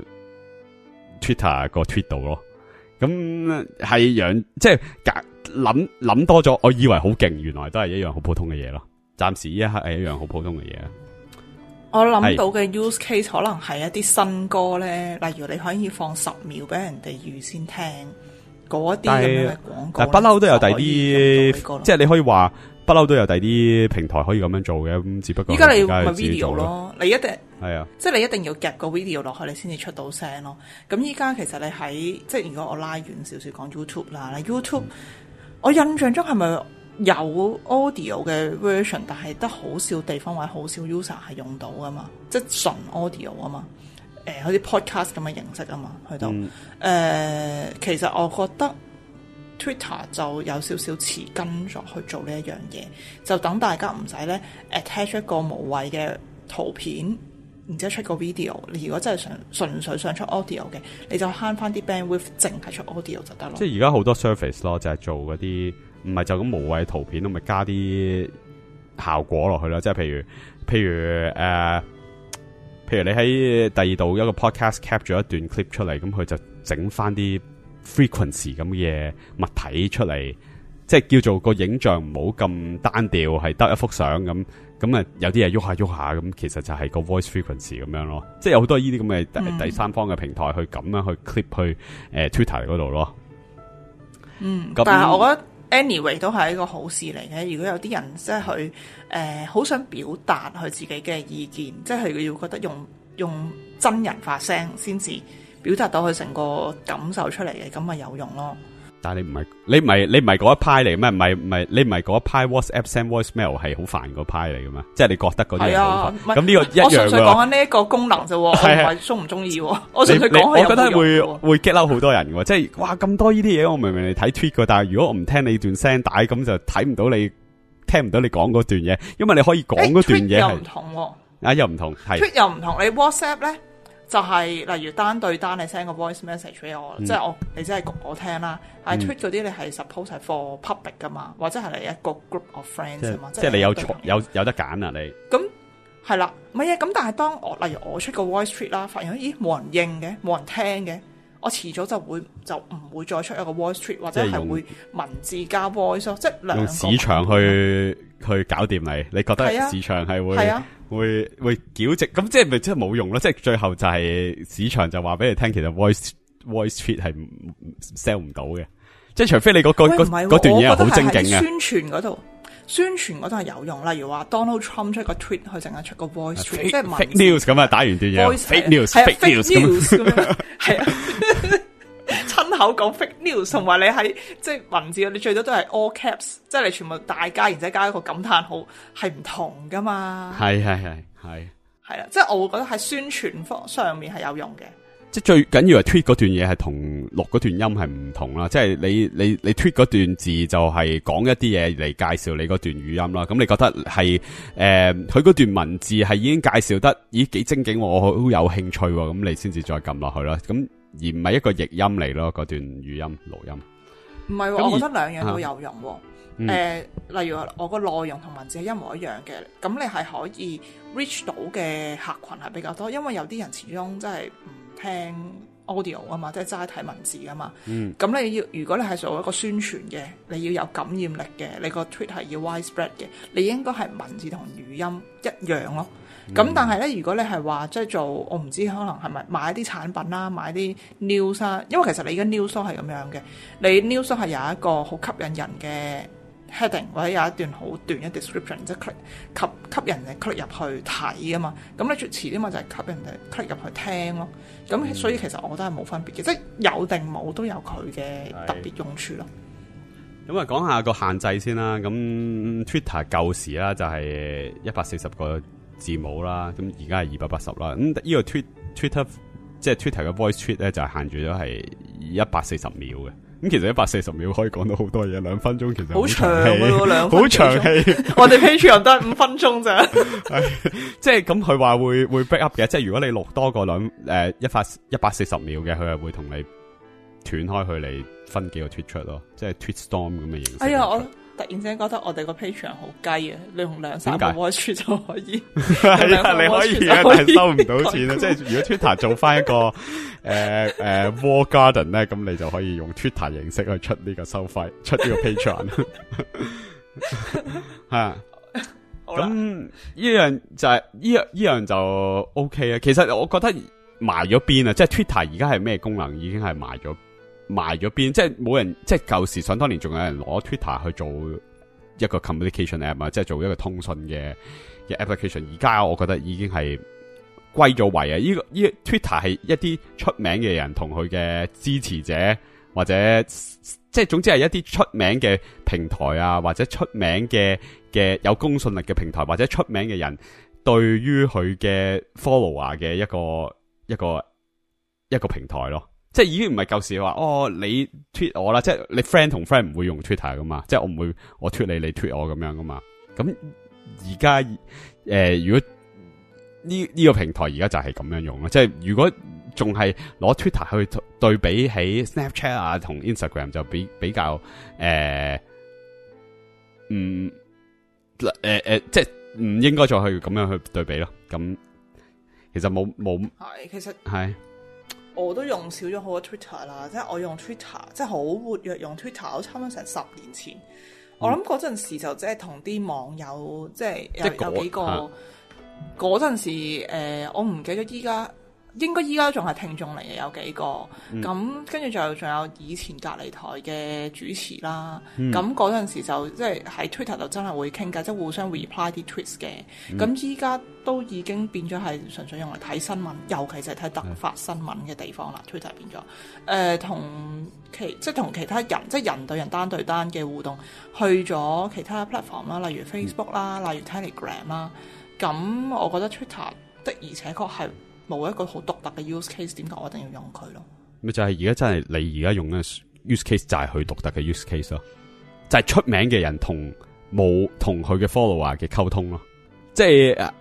Twitter 個 tweet 度咯，咁係樣即係諗諗多咗，我以為好勁，原來都係一樣好普通嘅嘢咯。暫時呢一刻係一樣好普通嘅嘢。 我諗到嘅 use case 可能係一啲新歌咧，例如你可以放十秒俾人哋預先聽嗰一啲咁樣嘅廣告， 但不嬲都有第啲，即係你可以話。不嬲都有第啲平台可以咁樣做嘅，咁只不過依家你咪 video 咯，你一定係啊， 即係你一定要夾個 video 落去，你先至出到聲咯。咁依家其實你喺即係如果我拉遠少少講 YouTube 啦，YouTube、嗯、我印象中係咪有 audio 嘅 version， 但係得好少地方或者好少 user 係用到噶嘛，即係純 audio 啊嘛，誒好似 podcast 咁嘅形式啊嘛，去到誒、嗯呃、其實我覺得。Twitter 就有少少遲跟咗去做呢一樣嘢，就等大家唔使咧 attach 一個無謂嘅圖片，然之後出個 video。你如果真係想純粹想出 audio 嘅，你就慳翻啲 bandwidth，淨係出 audio 就得咯。 即係而家好多 service 咯，就係做嗰啲唔係就咁無謂圖片，咁咪加啲效果落去啦。即係譬如譬如誒、呃，譬如你喺第二度一個 podcast cap 咗一段 clip 出嚟，咁佢就整翻啲。frequency 咁嘅物體出嚟，即係叫做個影像唔好咁單調，係得一幅相咁，咁啊有啲嘢喐下喐下咁，其實就係個 voice frequency 咁樣咯，即係有好多呢啲咁嘅第第三方嘅平台去咁樣去 clip 去誒、呃、Twitter 嗰度咯。 嗯，但係我覺得 anyway 都係一個好事嚟嘅。如果有啲人即係佢誒好想表達佢自己嘅意見，即係佢要覺得用用真人發聲先至。表達到佢成個感受出嚟嘅，咁咪有用咯。但係你唔係你唔係你唔係嗰一派嚟咩？唔係唔係你唔係嗰一派 WhatsApp send voicemail 係好煩嗰派嚟嘅咩？即係你覺得嗰啲係好煩。咁呢個一樣。我純粹講緊呢一個功能啫，我唔係中唔中意。我純粹講佢有冇用。我覺得會會激嬲好多人嘅，即係哇咁多呢啲嘢，我明明你睇 tweet 嘅，但係如果我唔聽你段聲帶，咁就睇唔到你聽唔到你講嗰段嘢，因為你可以講嗰段嘢係。tweet 又唔同，啊又唔同，係 tweet 又唔同。你 WhatsApp 咧？ 就係、例如單對單你 send 個 voice message 俾我， 嗯、 即係我你只係焗我聽啦。但係嗯 tweet 嗰啲你係 suppose 係 for public 噶嘛，或者係你一個 group of friends 啊嘛。 即係你有對有有得揀啊你。 咁係啦，唔係啊。咁但係當我例如我出個 voice tweet 啦，發現咦冇人應嘅，冇人聽嘅。我遲早就會就唔會再出一個 voice tweet 或者係會文字加 voice 咯，即係兩個用市場去去搞掂你，你覺得市場係會、啊、會會矯正咁，即係咪即係冇用咯？即係最後就係市場就話俾你聽，其實 voice voice tweet 係 sell 唔到嘅，即係除非你嗰、嗰個嗰段嘢係好精警嘅。 宣傳嗰度，宣傳嗰度係有用，例如話 Donald Trump 出個 tweet，佢淨係出個 voice tweet，即係 fake news 咁啊，打完段嘢 fake news，fake news 咁樣，係啊。親口講 fake news， 同埋你喺即係文字，你最多都係 all caps， 即係你全部大加，然之後加一個感嘆號，係唔同噶嘛。 係係係係係啦，即係我會覺得喺宣傳方上面係有用嘅。即係最緊要係 tweet 嗰段嘢係同錄嗰段音係唔同啦，即係你你你 tweet 嗰段字就係講一啲嘢嚟介紹你嗰段語音啦。咁你覺得係誒佢嗰段文字係已經介紹得咦幾精警，我好有興趣，咁你先至再撳落去啦。咁而唔係一個譯音嚟咯，嗰段語音錄音。 唔係、啊，我覺得兩樣都有用。誒、啊嗯呃，例如我個內容同文字係一模一樣嘅，咁你係可以 reach 到嘅客群係比較多，因為有啲人始終真係唔聽 audio 啊嘛，即係齋睇文字啊嘛。嗯。咁你要，如果你係做一個宣傳嘅，你要有感染力嘅，你個 tweet 係要 widespread 嘅，你應該係文字同語音一樣咯。咁、嗯、但係咧，如果你係話即係做，我唔知可能係咪買一啲產品啦，買啲 news 啦，因為其實你而家 news 係咁樣嘅，你 news 係有一個好吸引人嘅 heading 或者有一段好短嘅 description， 即係 click 吸吸引人哋 click 入去睇啊嘛。咁你遲啲嘛就係吸引人哋 click 入去聽咯。咁、嗯、所以其實我覺得係冇分別嘅，即係有定冇都有佢嘅特別用處咯。 咁啊，講下個限制先啦。咁 Twitter 舊時啦就係一百四十個字母啦，咁而家係二百八十啦。咁呢個 tweet Twitter 即係 Twitter 嘅 voice tweet 咧，就係限住咗係一百四十秒嘅。咁其實一百四十秒可以講到好多嘢，兩分鐘其實好長嘅，兩好長氣。我哋 Patreon 都係五分鐘咋。即係咁，佢話會會 break up 嘅。即係如果你錄多個兩誒一百一百四十秒嘅，佢係會同你斷開佢嚟分幾個 tweet 出咯，即係 tweet storm 咁嘅形式。哎呀，我突然之間覺得我哋個 Patreon 好雞啊！你用兩三個 voice tweet 就可以，係啊，你可以啊，但係收唔到錢啊！即係如果 Twitter 做翻一個誒誒 Wall Garden 咧，咁你就可以用 Twitter 形式去出呢個收費，出呢個 Patreon。係啊，咁呢樣就係呢樣呢樣就 OK 啊。其實我覺得埋咗邊啊，即係 Twitter 而家係咩功能已經係埋咗。埋咗邊，即係冇人，即係舊時想當年仲有人攞 Twitter 去做一個 communication app 啊，即係做一個通訊嘅嘅 application。而家我覺得已經係歸咗位啊！呢、這個呢、這個、Twitter 係一啲出名嘅人同佢嘅支持者，或者即係總之係一啲出名嘅平台啊，或者出名嘅嘅有公信力嘅平台，或者出名嘅人對於佢嘅 follower 嘅一個一個一個平台咯。即係已經唔係舊時話哦，你 tweet 我啦，即係你 friend 同 friend 唔會用 Twitter 噶嘛，即係我唔會我 tweet 你，你 tweet 我咁樣噶嘛。咁而家誒，如果呢呢、這個平台而家就係咁樣用咯，即係如果仲係攞 Twitter 去對比起 Snapchat 啊同 Instagram 就比比較誒，唔誒誒，即係唔應該再去咁樣去對比咯。咁其實冇冇係，其實係。 我都用少咗好多 Twitter 啦，即係我用 Twitter，即係好活躍用 Twitter，我差唔多成十年前。嗯、我諗嗰陣時就即係同啲網友，即係有即有幾個嗰陣、啊、時，誒、呃，我唔記得依家。應該依家仲係聽眾嚟嘅，有幾個咁，跟住就仲有以前隔離台嘅主持啦。咁嗰陣時就即係喺 Twitter 度真係會傾偈，即係互相 reply 啲 tweets 嘅。咁依家都已經變咗係純粹用嚟睇新聞，尤其就係睇突發新聞嘅地方啦。嗯、Twitter 變咗誒同其即係同其他人，即係人對人單對單嘅互動，去咗其他 platform 啦，例如 Facebook 啦，嗯、例如 Telegram 啦。咁我覺得 Twitter 的而且確係冇一個好獨特嘅 use case， 點解我一定要用佢咯？咪就係而家真係你而家用嘅 use case 就係佢獨特嘅 use case 咯，就係出名嘅人同冇同佢嘅 follower 嘅溝通咯，即係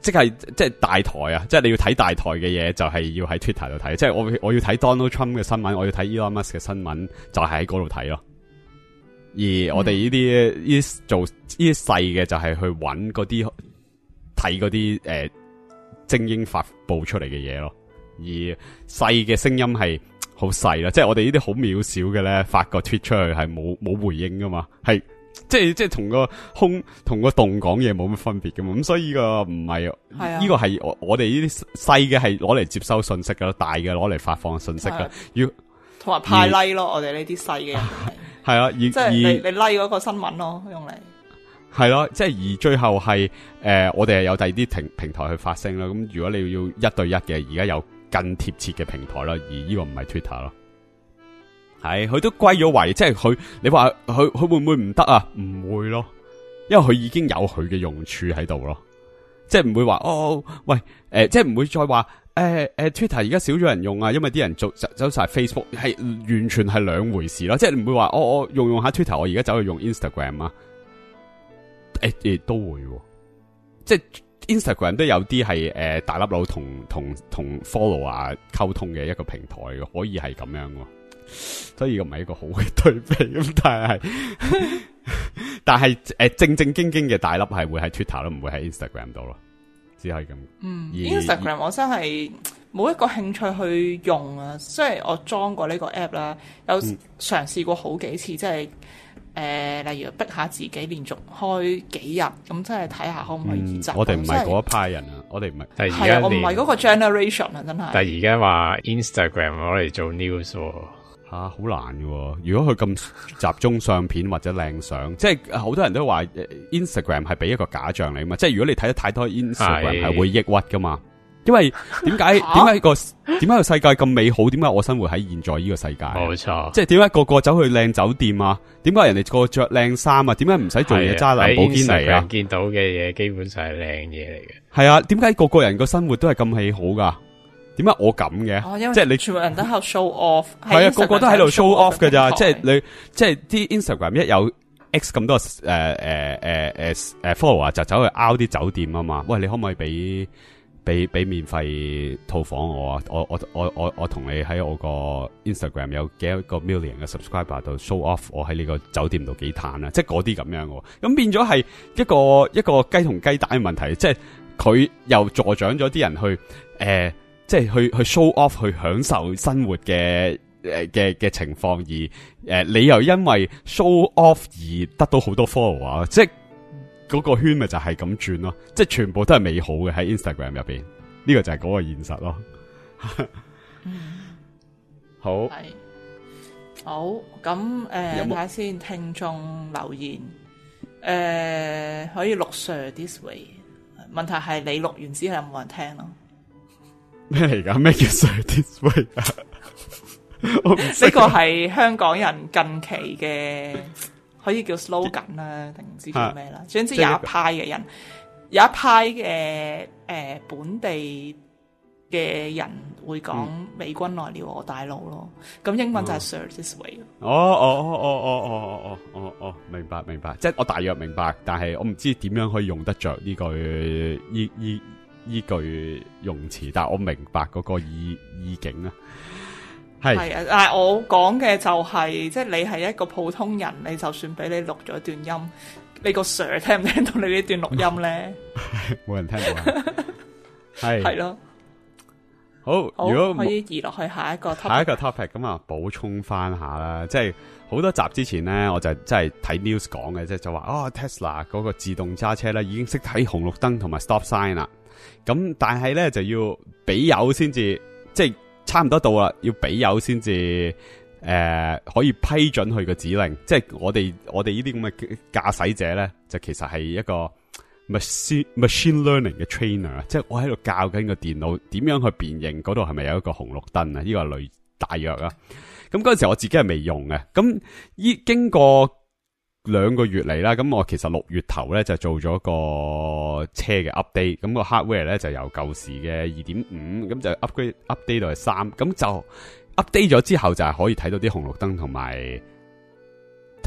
即係即係大台啊！即係你要睇大台嘅嘢，就係要喺 Twitter 度睇。即係我我要睇 Donald Trump 嘅新聞，我要睇 Elon Musk 嘅新聞，就係喺嗰度睇咯。而我哋呢啲呢啲做呢啲細嘅，就係去揾嗰啲睇嗰啲誒精英發佈出嚟嘅嘢咯。而細嘅聲音係好細啦，即係我哋呢啲好渺小嘅咧，發個 tweet 出去係冇冇回應噶嘛，係。即係即係同個空同個洞講嘢冇乜分別嘅嘛，咁所以呢個唔係，呢、啊、個係我我哋呢啲細嘅係攞嚟接收信息噶咯，大嘅攞嚟發放信息噶，啊、要同埋派 like 咯，我哋呢啲細嘅人係啊，而即係你你 like 嗰個新聞咯，用嚟係咯，即係而最後係誒、呃，我哋係有第二啲平平台去發聲啦。咁如果你要一對一嘅，而家有更貼切嘅平台啦，而呢個唔係 Twitter 咯。係，佢都歸咗位，即係佢，你話佢佢會唔會唔得啊？唔會咯，因為佢已經有佢嘅用處喺度咯，即係唔會話哦，喂，誒、呃，即係唔會再話誒誒，Twitter 而家少咗人用啊，因為啲人做走走晒 Facebook，係完全係兩回事咯，即係唔會話哦，我用用下 Twitter，我而家走去用 Instagram 啊，誒、欸、亦都會，即係 Instagram 都有啲係誒大粒佬同同同 follow 啊溝通嘅一個平台嘅，可以係咁樣喎。所以個唔係一個好嘅對比咁，但係但係誒、呃、正正經經嘅大粒係會喺 Twitter 咯，唔會喺 Instagram 度咯，只係咁。嗯 ，Instagram 我真係冇一個興趣去用啊，雖然我裝過呢個 app 啦，有嘗試過好幾次，即係誒例如逼下自己連續開幾日，咁即係睇下可唔可以移習、嗯。 我哋唔係嗰一派人啊，我哋唔係。 係啊，我唔係嗰個 generation 啊，真係。 但係而家話 Instagram 攞嚟做 news 喎。 吓、啊，好難嘅。如果佢咁集中相片或者靚相，即係好多人都話 Instagram 係俾一個假象嚟嘛。即係如果你睇得太多 Instagram 係會抑鬱噶嘛。因為點解點解個點解個世界咁美好？點解我生活喺現在呢個世界？冇錯，即係點解個個走去靚酒店啊？點解人哋個個着靚衫啊？點解唔使做嘢揸蘭寶堅尼啊？ 見到嘅嘢基本上係靚嘢嚟嘅。 係啊，點解個個人個生活都係咁美好噶？點解我咁嘅、哦？即係你全部人都喺度 show off， 係啊，個個都喺度 show off 㗎咋？即係你，即係啲 Instagram 一有 X 咁多誒誒誒誒誒 follower 就走去 out 啲酒店啊嘛？喂，你可唔可以俾俾俾免費套房我啊？我我我我我同你喺我個 Instagram 有幾多個 million 嘅 subscriber 度 show off， 我喺呢個酒店度幾嘆啊！即係嗰啲咁樣嘅，咁變咗係一個一個雞同雞蛋嘅問題，即係佢又助長咗啲人去誒。呃即係去去 show off 去享受生活嘅誒嘅嘅情況，而誒、呃、你又因為 show off 而得到好多 follower，即係嗰個圈咪就係咁轉咯，即係全部都係美好嘅喺 Instagram 入邊，呢個就係嗰個現實咯。好，係好咁誒，睇下先聽眾留言，誒、呃、可以錄 Sir This Way， 問題係你錄完之後有冇人聽咯？ 咩嚟噶？咩叫 Sir This Way 啊？我唔識。呢個係香港人近期嘅，可以叫 slogan 啦，定唔知叫咩啦？總之有一派嘅人，有一派嘅誒、呃、本地嘅人會講美軍來了我大佬咯。咁、嗯、英文就係 Sir This Way。 哦哦哦哦哦哦哦哦哦，明白明白。即係我大約明白，但係我唔知點樣可以用得着呢句呢呢。依句用詞，但係我明白嗰個意意境啊，係係啊，但係我講嘅就係、是，即係你係一個普通人，你就算俾你錄咗段音，你個 Sir 聽唔聽到你呢段錄音咧？ 冇人聽到啊，係係咯。好， 好， 如果可以移落去下一個 topic， 下一個 topic 咁啊，補充翻下啦，即係好多集之前咧，我就真係睇 news 講嘅，即係就話啊 Tesla 嗰個自動揸車咧已經識睇紅綠燈同埋 stop sign 啦。咁但係咧就要俾油先至，即係差唔多到啦，要俾油先至誒可以批准佢個指令。即係我哋我哋呢啲咁嘅駕駛者咧，就其實係一個 machine machine learning 嘅 trainer， 即係我喺度教緊個電腦點樣去辨認嗰度係咪有一個紅綠燈啊？呢個係類大約啊。咁嗰陣時我自己係未用嘅，咁依經過兩個月嚟啦，咁我其實六月頭咧就做咗個車嘅 update，咁個 hardware 咧就由舊時嘅二點五，咁就 upgrade update 到係三，咁就 update 咗之後就係可以睇到啲紅綠燈同埋同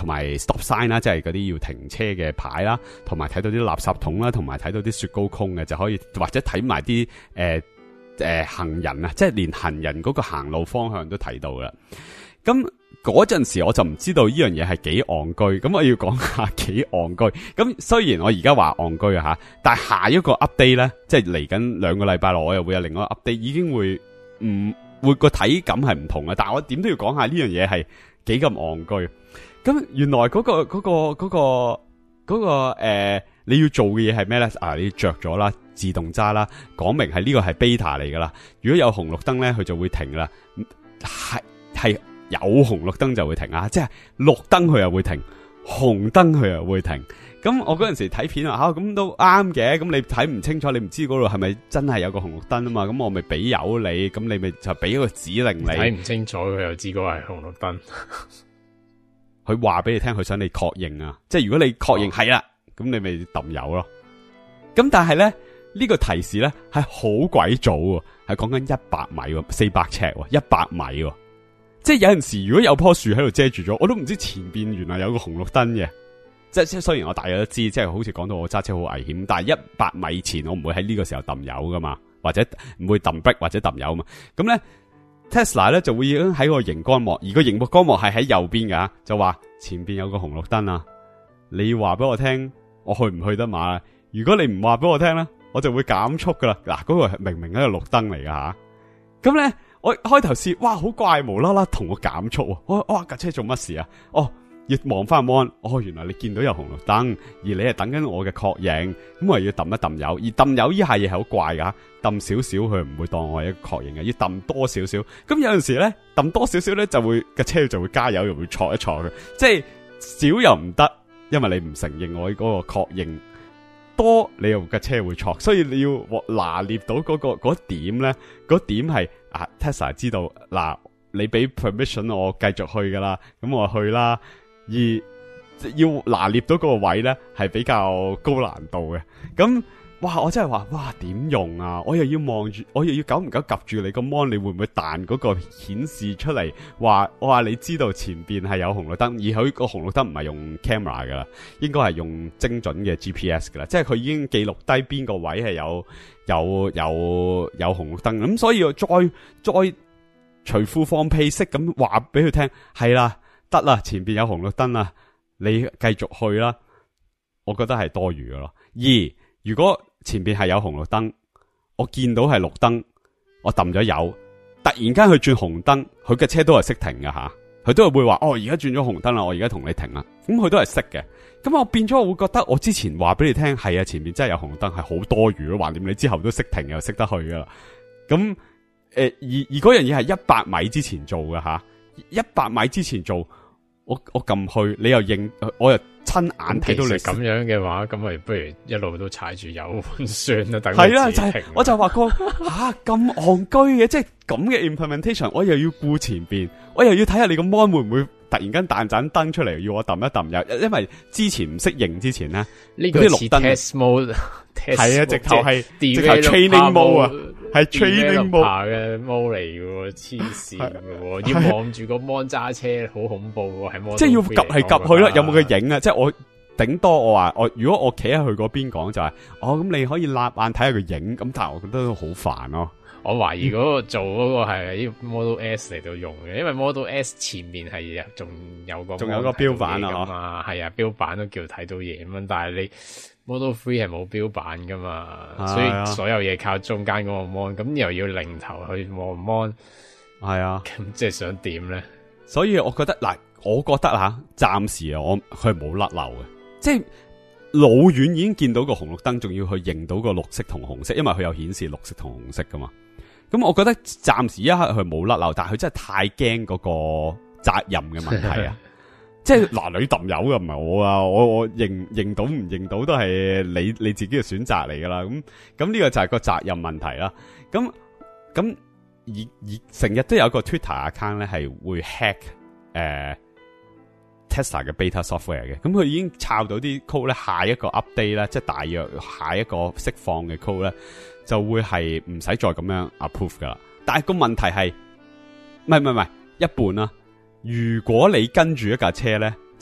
同埋 stop sign 啦，即係嗰啲要停車嘅牌啦，同埋睇到啲垃圾桶啦，同埋睇到啲雪糕空嘅就可以，或者睇埋啲誒誒行人啊，即係連行人嗰個行路方向都睇到啦。咁嗰陣時我就唔知道呢樣嘢係幾戇居，咁我要講下幾戇居。咁雖然我而家話戇居啊吓，但係下一個 update 咧，即係嚟緊兩個禮拜內，我又會有另外一個 update，已經會唔會個體感係唔同嘅。但係我點都要講下呢樣嘢係幾咁戇居。咁原來嗰、嗰個嗰、嗰個嗰、嗰個嗰、嗰個誒、呃，你要做嘅嘢係咩咧？啊，你着咗啦，自動揸啦，講明係呢個係 beta 嚟噶啦。如果有紅綠燈咧，佢就會停啦。係係。有紅綠燈就會停啊，即係綠燈佢又會停，紅燈佢又會停。咁我嗰陣時睇片啊，吓咁都啱嘅。咁你睇唔清楚，你唔知嗰度係咪真係有個紅綠燈啊嘛？咁我咪俾油你，咁你咪就俾一個指令你。 睇唔清楚佢又知嗰個係紅綠燈。 佢話俾你聽，佢想你確認啊。即係如果你確認係啦，咁、哦、你咪抌油咯。咁但係咧呢、呢個提示咧係好鬼早喎，係講緊一百米，四百尺，一百米。即係有陣時，如果有棵樹喺度遮住咗，我都唔知前邊原來有個紅綠燈嘅。即係雖然我大約都知，即係好似講到我揸車好危險，但係一百米前我唔會喺呢個時候抌油噶嘛，或者唔會抌 brake 或者抌油嘛。咁咧 Tesla 咧就會已經喺個熒光幕，而個熒光幕係喺右邊噶，就話前邊有個紅綠燈啊，你要話俾我聽，我去唔去得馬？如果你唔話俾我聽咧，我就會減速噶啦。嗱，嗰個係明明係個綠燈嚟噶吓，咁咧。我開頭試，哇，好怪，無啦啦同我減速啊！我哇架車做乜事啊？哦，要望翻 mon，哦，原來你見到有紅綠燈，而你係等緊我嘅確認，咁我又要抌一抌油，而抌油呢下嘢係好怪噶，抌少少佢唔會當我係一個確認嘅，要抌多少少，咁有陣時咧抌多少少咧就會架車就會加油，又會挫一挫嘅，即係少又唔得，因為你唔承認我嗰個確認。多你又架車會錯，所以你要拿捏到嗰、嗰個嗰點咧，嗰點係啊 Tesla 知道嗱，你俾 permission 我繼續去噶啦，咁我去啦，而要拿捏到嗰個位咧係比較高難度嘅，咁哇我真係話哇點用啊，我又要望住，我又要久唔久及住你個 mon，你會唔會彈嗰個顯示出嚟話我話你知道前邊係有紅綠燈，而佢個紅綠燈唔係用 camera 噶啦，應該係用精準嘅 G P S 噶啦，即係佢已經記錄低邊個位係有有有有紅綠燈，咁所以我再再隨褲放屁式咁話俾佢聽，係啦得啦，前邊有紅綠燈啦，你繼續去啦，我覺得係多餘噶咯。二如果前邊係有紅綠燈，我見到係綠燈，我抌咗油，突然間佢轉紅燈，佢嘅車都係識停㗎吓，佢都係會話哦，而家轉咗紅燈啦，我而家同你停啦，咁佢都係識嘅。咁我變咗我會覺得我之前話俾你聽係啊，前面真係有紅綠燈係好多餘咯，橫掂你之後都識停又識得去噶啦。咁誒、呃、而而嗰樣嘢係一百米之前做嘅吓，一百米之前做，我我撳去，你又認，我又親眼睇到你咁樣嘅話，咁咪不如一路都踩住油門算啦。等係啦，就係、是、我就話過吓咁戇居嘅，即係咁嘅 implementation， 我又要顧前邊，我又要睇下你個 mon 會唔會突然間彈盞燈出嚟，要我抌一抌油，因為之前唔識認之前咧， 呢個似 test mode， 係啊，直頭係直頭 training mode 啊，係 training mode 嘅 mode 嚟嘅，黐線嘅，要望住個 mon 揸車，好恐怖喎，係 mon， 即係要及係及去啦，有冇佢影啊？即係我頂多我話我如果我企喺佢嗰邊講就係、是，哦咁你可以立眼睇下佢影，咁但係我覺得都好煩咯。 我懷疑嗰個做嗰個係 Model S 嚟到用嘅，因為 Model S 前面係仲有個仲有個標板啊嘛，係啊，標板都叫睇到嘢咁樣，但係你 Model Three 係冇標板噶嘛，所以所有嘢靠中間嗰個 mon， 咁又要擰頭去望 mon， 係啊，咁即係想點咧？ 所以我覺得嗱，我覺得吓，暫時啊，我佢冇甩漏嘅，即係老遠已經見到個紅綠燈，仲要去認到個綠色同紅色，因為佢有顯示綠色同紅色噶嘛。咁我覺得暫時一刻佢冇甩漏，但係佢真係太驚嗰個責任嘅問題啊！即係嗱，你抌油嘅唔係我啊，我我認認到唔認到都係你你自己嘅選擇嚟噶啦。咁咁呢個就係個責任問題啦。咁咁而而成日都有個 Twitter account 咧係會 hack 誒、呃、Tesla 嘅 beta software 嘅。咁佢已經抄到啲 code 咧，下一個 update 咧，即係大約下一個釋放嘅 code 咧，就會係唔使再咁樣 approve 噶啦，但係個問題係，唔係唔係唔係一半啦。如果你跟住一架車咧，就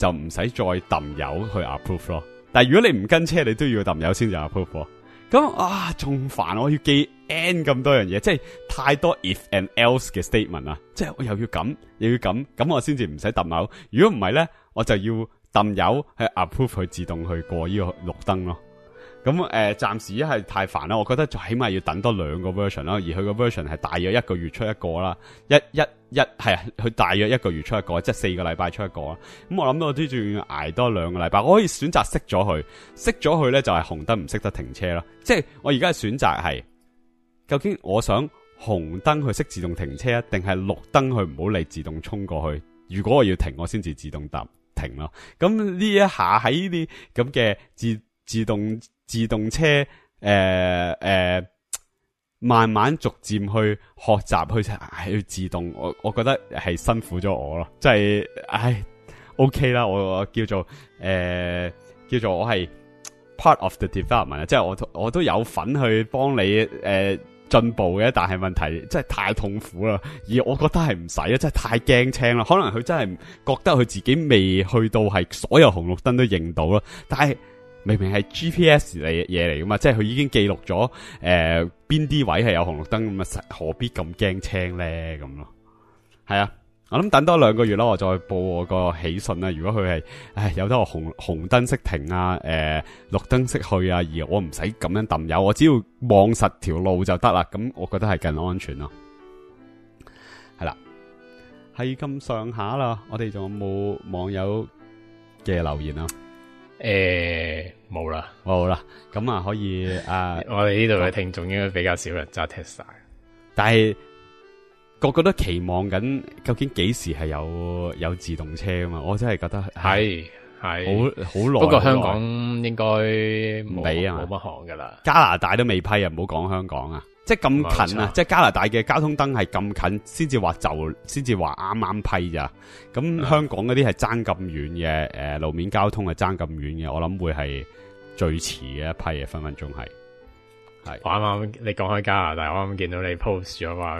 就唔使再抌油去 approve 咯。但係如果你唔跟車，你都要抌油先至 approve 喎。咁啊，仲煩，我要記 n 咁多樣嘢，即係太多 if and else 嘅 statement 啊！即係我又要咁，又要咁，咁我先至唔使抌油。如果唔係咧，我就要抌油去 approve 佢自動去過呢個綠燈咯。咁誒，暫、呃、時一係太煩啦，我覺得就起碼要等多兩個 version 啦，而佢個 version 係大約一個月出一個啦，一一一係佢大約一個月出一個，即係四個禮拜出一個啦。咁我諗到我都仲要挨多兩個禮拜，我可以選擇熄咗佢，熄咗佢咧就係紅燈唔識得停車啦。即係我而家嘅選擇係，究竟我想紅燈去識自動停車啊，定係綠燈去唔好理自動衝過去？如果我要停，我先至自動搭停咯。咁呢一下喺呢啲咁嘅自自動自動車誒誒、呃呃，慢慢逐漸去學習去去自動，我我覺得係辛苦咗我咯，即係唉 OK 啦，我，我叫做誒、呃、叫做我係 part of the development， 即係我我都有份去幫你誒進、呃、步嘅，但係問題真係太痛苦啦，而我覺得係唔使啊，真係太驚青啦，可能佢真係覺得佢自己未去到係所有紅綠燈都認到啦，但係。明明係 G P S 嚟嘢嚟噶嘛，即係佢已經記錄咗誒邊啲位係有紅綠燈咁啊，何必咁驚青咧咁咯？係啊，我諗等多兩個月啦，我再報我個喜訊啦。如果佢係唉有得我紅紅燈識停啊，誒、呃、綠燈識去啊，而我唔使咁樣抌油，我只要望實條路就得啦。咁我覺得係更安全咯。係啦，係咁上下啦。我哋仲有冇網友嘅留言啊？ 誒，冇啦， 冇啦，咁啊可以啊， 我哋呢度嘅聽眾應該比較少人揸 Tesla，但係個個都期望緊，究竟幾時係有有自動車啊嘛？我真係覺得係係好好耐， 不過香港應該唔俾啊， 冇乜行噶啦， 加拿大都未批啊，唔好講香港啊。即係咁近啊！即係加拿大嘅交通燈係咁近，先至話就，先至話啱啱批咋。咁香港嗰啲係爭咁遠嘅，誒、呃、路面交通係爭咁遠嘅，我諗會係最遲嘅一批嘅，分分鐘係。係我啱啱你講開加拿大，我啱啱見到你 post 咗話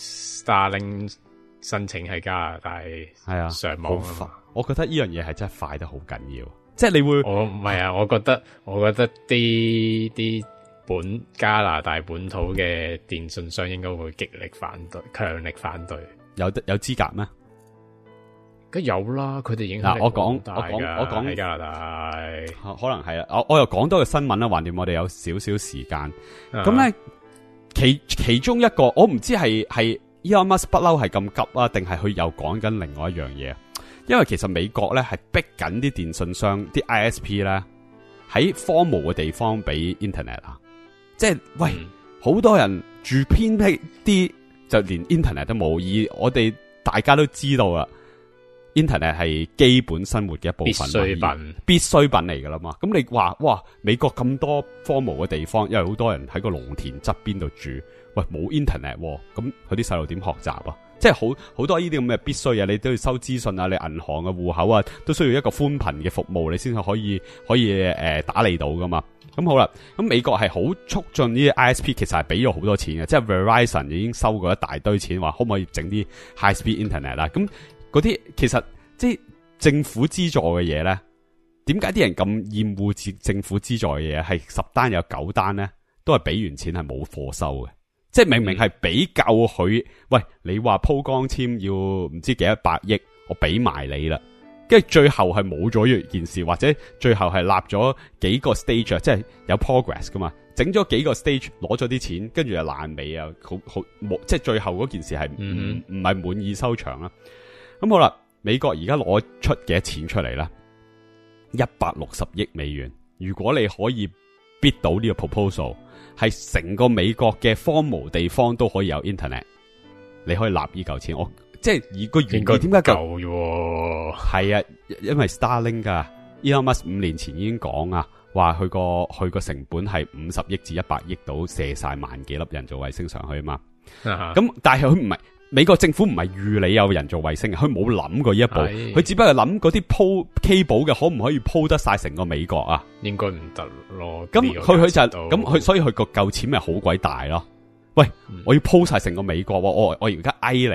Starlink 申請喺加拿大係啊上網啊嘛。 我覺得呢樣嘢係真係快得好緊要，即係你會我唔係啊，我覺得我覺得啲啲。本加拿大本土嘅電信商應該會極力反對，強力反對。 有得有資格咩？ 梗有啦，佢哋影響力嗱，我講大我講我講喺加拿大， 可能係啊。我我又講多個新聞啦，橫掂我哋有少少時間。咁、啊、咧，其其中一個我唔知係係 Elon Musk 不嬲係咁急啊，定係佢又講緊另外一樣嘢？因為其實美國咧係逼緊啲電信商啲 I S P 咧喺荒蕪嘅地方俾 Internet 啊。即係喂，好、嗯、多人住偏僻啲，就連 internet 都冇。而我哋大家都知道啦 ，internet 係基本生活嘅一部分，必需品，必需品嚟噶啦嘛。咁你話哇，美國咁多荒蕪嘅地方，因為好多人喺個農田側邊度住，喂冇 internet，咁佢啲細路點學習啊？即係好好多呢啲咁嘅必須啊，你都要收資訊啊，你銀行嘅戶口啊，都需要一個寬頻嘅服務，你先可以可以誒、呃、打理到噶嘛。咁好啦，咁美國係好促進呢啲 I S P， 其實係俾咗好多錢嘅，即係 Verizon 已經收過一大堆錢，話可唔可以整啲 high speed internet 啦？咁嗰啲其實即係政府資助嘅嘢咧，點解啲人咁厭惡政府資助嘅嘢？係十單有九單咧，都係俾完錢係冇貨收嘅，即係明明係俾夠佢，喂，你話鋪光纖要唔知幾多百億，我俾埋你啦。跟住最後係冇咗呢件事，或者最後係立咗幾個 stage， 即係有 progress 噶嘛，整咗幾個 stage 攞咗啲錢，跟住就爛尾啊，好好冇，即係最後嗰件事係唔唔係滿意收場啦。咁好啦，美國而家攞出幾多錢出嚟啦？一百六十億美元。如果你可以 bid 到呢個 proposal， 係成個美國嘅荒蕪地方都可以有 internet， 你可以立呢嚿錢。我即係而個原意點解夠嘅？係啊，因為 Starlink 噶 Elon Musk 五年前已經講啊，話佢個佢個成本係五十億至一百億到射晒萬幾粒人造衛星上去啊嘛。咁、uh-huh. 但係佢唔係美國政府唔係預你有人造衛星，佢冇諗過呢一步，佢只不過諗嗰啲鋪 cable 嘅可唔可以鋪得晒成個美國啊？應該唔得咯。咁佢佢就咁佢，所以佢個夠錢咪好鬼大咯。喂，嗯、我要鋪晒成個美國，我我而家嗌你啊！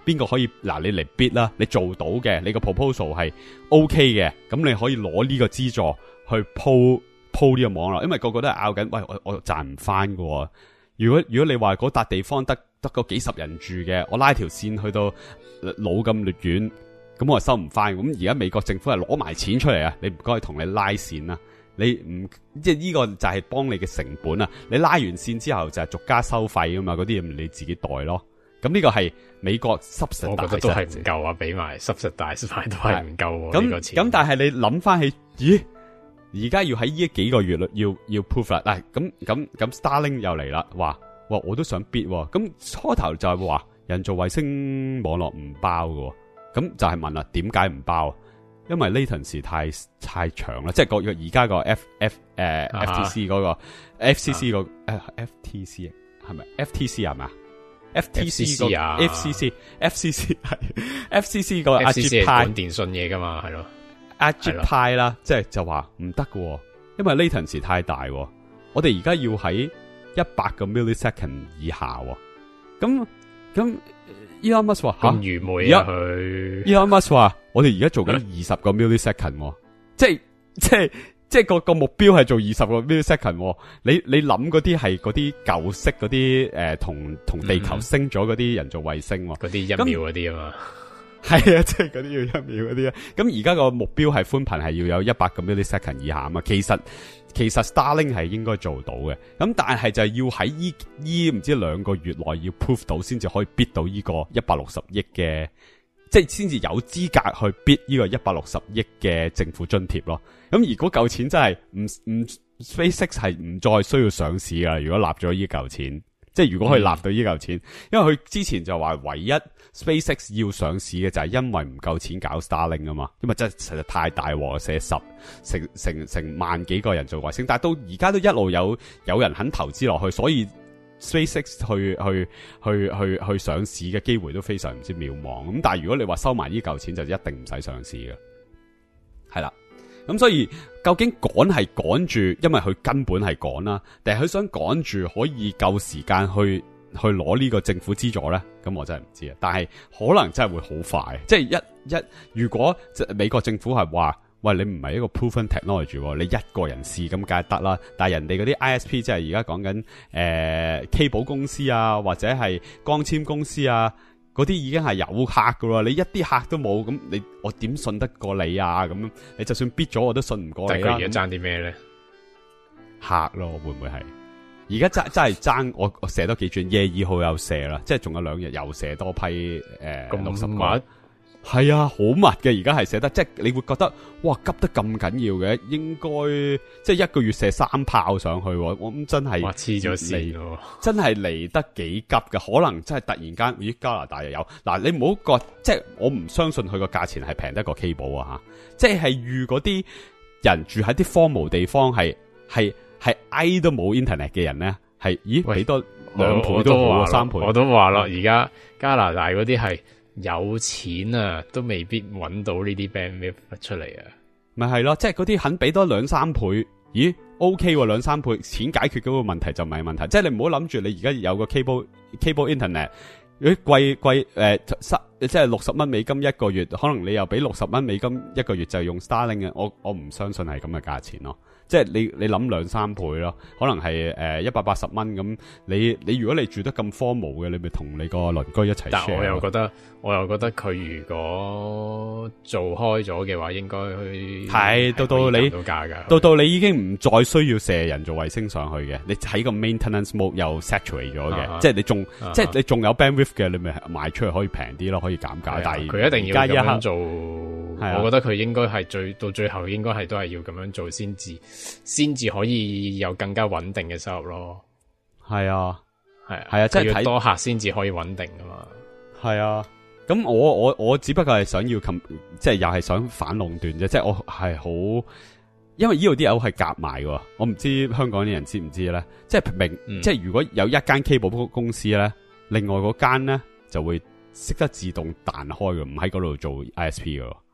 邊個可以嗱你嚟 bid 啦，你做到嘅，你個 proposal 係 OK 嘅，咁你可以攞呢個資助去鋪鋪呢個網絡，因為個個都係拗緊，喂我我賺唔翻喎。如果如果你話嗰笪地方得得個幾十人住嘅，我拉條線去到老咁略遠，咁我收唔翻。咁而家美國政府係攞埋錢出嚟啊，你唔該同你拉線啦。你唔即係呢個就係幫你嘅成本啊！你拉完線之後就係逐家收費噶嘛，嗰啲嘢你自己袋咯。咁呢個係美國 subsidize， 我覺得都係唔夠啊，俾埋 subsidize 埋都係唔夠咁呢個錢。 咁但係你諗翻起，咦？而家要喺呢幾個月要要 prove 啦。嗱，咁咁咁 Starlink 又嚟啦，話哇我都想 bid，咁初頭就係話人造衛星網絡唔包喎。咁就係問啦，點解唔包？因為 latency 太太長啦，即係個而家個 F F 誒、uh, F T C 嗰、那個、啊、F C C 個誒 F T C 係咪 F T C 係咪 F T C 個 F C C F C C 係 F C C 個 F C C 係派管電信嘢噶嘛，係咯 Ajit 派啦，即係就話唔得喎，因為 latency 太大，我哋而家要喺一百個 millisecond 以下，咁咁。Elon Musk 話咁愚昧啊佢 Elon Musk 話我哋而家做緊二十個 millisecond，即係即係即係個個目標係做二十個 millisecond。你你諗嗰啲係嗰啲舊式嗰啲誒同同地球升咗嗰啲人造衛星， 嗰啲一秒嗰啲啊嘛， 係啊，即係嗰啲要一秒嗰啲啊。咁而家個目標係寬頻係要有一百個 millisecond 以下啊嘛。其實其實 Starlink 係應該做到嘅，咁但係就係要喺依依唔知兩個月內要 prove 到，先至可以 bid 到呢個一百六十億嘅，即係先至有資格去 bid 呢個一百六十億嘅政府津貼咯。咁而嗰嚿錢真係唔唔 SpaceX 係唔再需要上市噶，如果立咗呢嚿錢，即係如果可以立到呢嚿錢，嗯、因為佢之前就話唯一 SpaceX 要上市嘅就係因為唔夠錢搞 Starlink 啊嘛，因為真係實在太大鑊，寫十成成成萬幾個人做衛星，但係到而家都一路有有人肯投資落去，所以 SpaceX 去去去去去上市嘅機會都非常唔知渺茫。咁但係如果你話收埋呢嚿錢，就一定唔使上市嘅，係啦。咁所以究竟趕係趕住，因為佢根本係趕啦，定係佢想趕住可以夠時間去去攞呢個政府資助咧？咁我真係唔知啊。但係可能真係會好快，即係一一如果美國政府係話，喂，你唔係一個 proven technology，你一個人試咁梗係得啦。但係人哋嗰啲 I S P 即係而家講緊誒 cable 公司啊，或者係光纖公司啊。嗰啲已經係有客噶啦，你一啲客都冇，咁你我點信得過你啊？咁你就算 bid 咗，我都信唔過你啦。 但係佢而家爭啲咩咧？ 客咯，會唔會係？而家真真係爭，我我射多幾轉，廿二號又射啦，即係仲有兩日又射多批誒，六十個。係啊，好密嘅，而家係寫得，即係你會覺得哇急得咁緊要嘅，應該即係一個月射三炮上去，我諗真係哇黐咗線咯， 真係嚟得幾急嘅，可能真係突然間咦加拿大又有嗱，你唔好覺即係我唔相信佢個價錢係平得過 cable 啊吓，即係預嗰啲人住喺啲荒蕪地方係係係 I 都冇 internet 嘅人咧，係咦俾多兩倍都好，三倍我都話咯，而家加拿大嗰啲係。有錢啊，都未必揾到呢啲 bandwidth 出嚟啊！ 咪係咯，即係嗰啲肯俾多兩三倍，咦 OK 喎，兩三倍錢解決嗰個問題就唔係問題。即係你唔好諗住你而家有個 cable cable internet，如果貴貴誒十即係六十蚊美金一個月，可能你又俾六十蚊美金一個月就用 Starlink 嘅，我我唔相信係咁嘅價錢咯。即係你你諗兩三倍咯，可能係誒一百八十蚊咁。你你如果你住得咁荒蕪嘅，你咪同你個鄰居一齊 share。但我又覺得，我又覺得佢如果做開咗嘅話，應該去係到到你到到你已經唔再需要射人造衛星上去嘅，你喺個 maintenance mode 又 saturate 咗嘅，uh-huh. 即係你仲、uh-huh. 即係你仲有 bandwidth 嘅，你咪賣出去可以平啲咯，可以減價。但係佢一定要咁樣做，我覺得佢應該係最到最後應該係都係要咁樣做先至。先至可以有更加穩定嘅收入咯， 係啊， 係啊， 係啊，即係要多客先至可以穩定噶嘛， 係啊。咁我我我只不過係想要即係又係想反壟斷啫，即係我係好，因為呢度啲友係夾埋嘅，我唔知香港啲人知唔知咧，即係明，嗯、即係如果有一間 cable 公司咧，另外嗰間咧就會識得自動彈開嘅，唔喺嗰度做 I S P 嘅。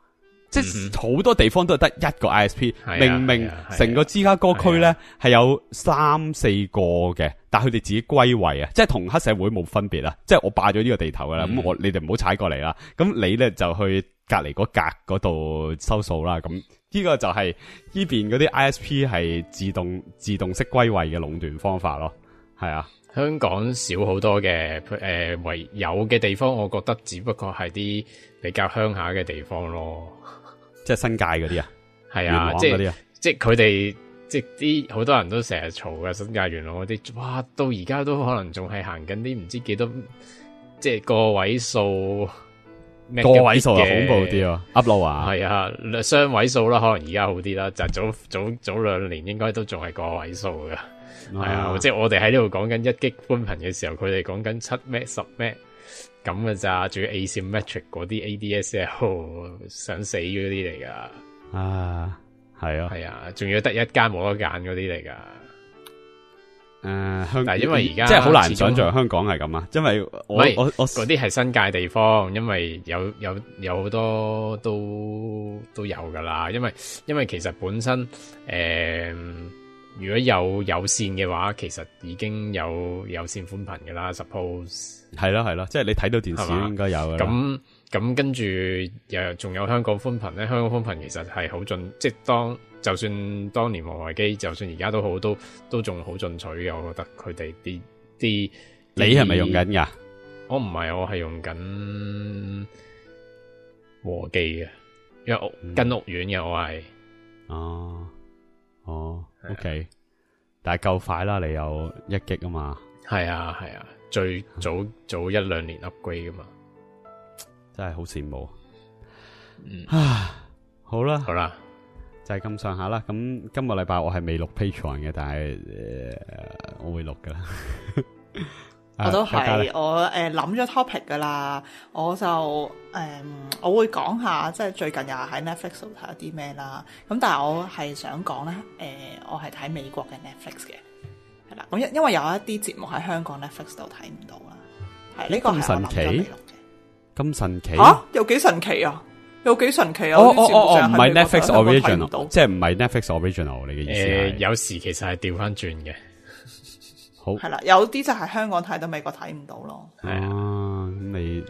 即係好多地方都係得一個 I S P， 係啊明明成個芝加哥區咧係有三四個嘅，但係佢哋自己歸位啊，即係同黑社會冇分別啊，即係我霸咗呢個地頭噶啦，咁、嗯、我你哋唔好踩過嚟啦，咁你咧就去隔籬嗰格嗰度收數啦，咁呢個就係呢邊嗰啲 I S P 係自動自動式歸位嘅壟斷方法咯，係啊。 香港少好多嘅，誒、呃，唯有嘅地方，我覺得只不過係啲比較鄉下嘅地方咯， 即係新界嗰啲啊， 係啊，即係即係佢哋，即係啲好多人都成日嘈嘅新界元朗嗰啲，哇，到而家都可能仲係行緊啲唔知幾多，即係個位數， 個位數啊，恐怖啲啊 ，upload 啊， 係啊，雙位數啦，可能而家好啲啦，就早早早兩年應該都仲係個位數嘅。係啊，即係我哋喺呢度講緊一 G 寬頻嘅時候，佢哋講緊七 M、十 M 咁嘅咋，仲要 asymmetric 嗰啲 A D S L 想死嗰啲嚟噶。 啊，係啊， 係啊，仲要得一間冇得揀嗰啲嚟噶。誒、 呃，香但係因為而家即係好難想象香港係咁啊，因為我我我嗰啲係新界地方，因為有有有好多都都有噶啦，因為因為其實本身誒。呃如果有有線嘅話，其實已經有有線寬頻嘅啦。Suppose 係咯係咯，即係你睇到電視應該有嘅。 咁咁跟住又仲有香港寬頻咧，香港寬頻其實係好進，即係當就算當年王維基，就算而家都好，都都仲好進取嘅。我覺得佢哋啲啲， 你係咪用緊噶？ 我唔係，我係用緊和記嘅，因為屋、嗯、跟屋苑嘅我係。 哦。哦 ，OK，但係夠快啦，你有一 G 啊嘛， 係啊係啊，最早早一兩年 upgrade 噶嘛， 真係好羨慕。 嗯， 啊，好啦好啦， 就係咁上下啦。咁今個禮拜我係未錄 Patreon 嘅，但係誒、呃、我會錄噶啦。 我都係，我誒諗咗 topic 噶啦，我就誒、呃、我會講下，即係最近又喺 Netflix 度睇咗啲咩啦。咁但係我係想講咧，誒、呃、我係睇美國嘅 Netflix 嘅，係啦。咁因因為有一啲節目喺香港 Netflix 度睇唔到啦，係呢、這個係我諗咗未錄嘅。 咁神奇吓？有幾神奇啊？有幾神奇啊？ 哦哦哦哦，唔係 Netflix original，即係唔係 Netflix original 你嘅意思係、 呃？有時其實係調翻轉嘅。 好係啦，有啲就係香港睇到，美國睇唔到咯。 係啊，咁你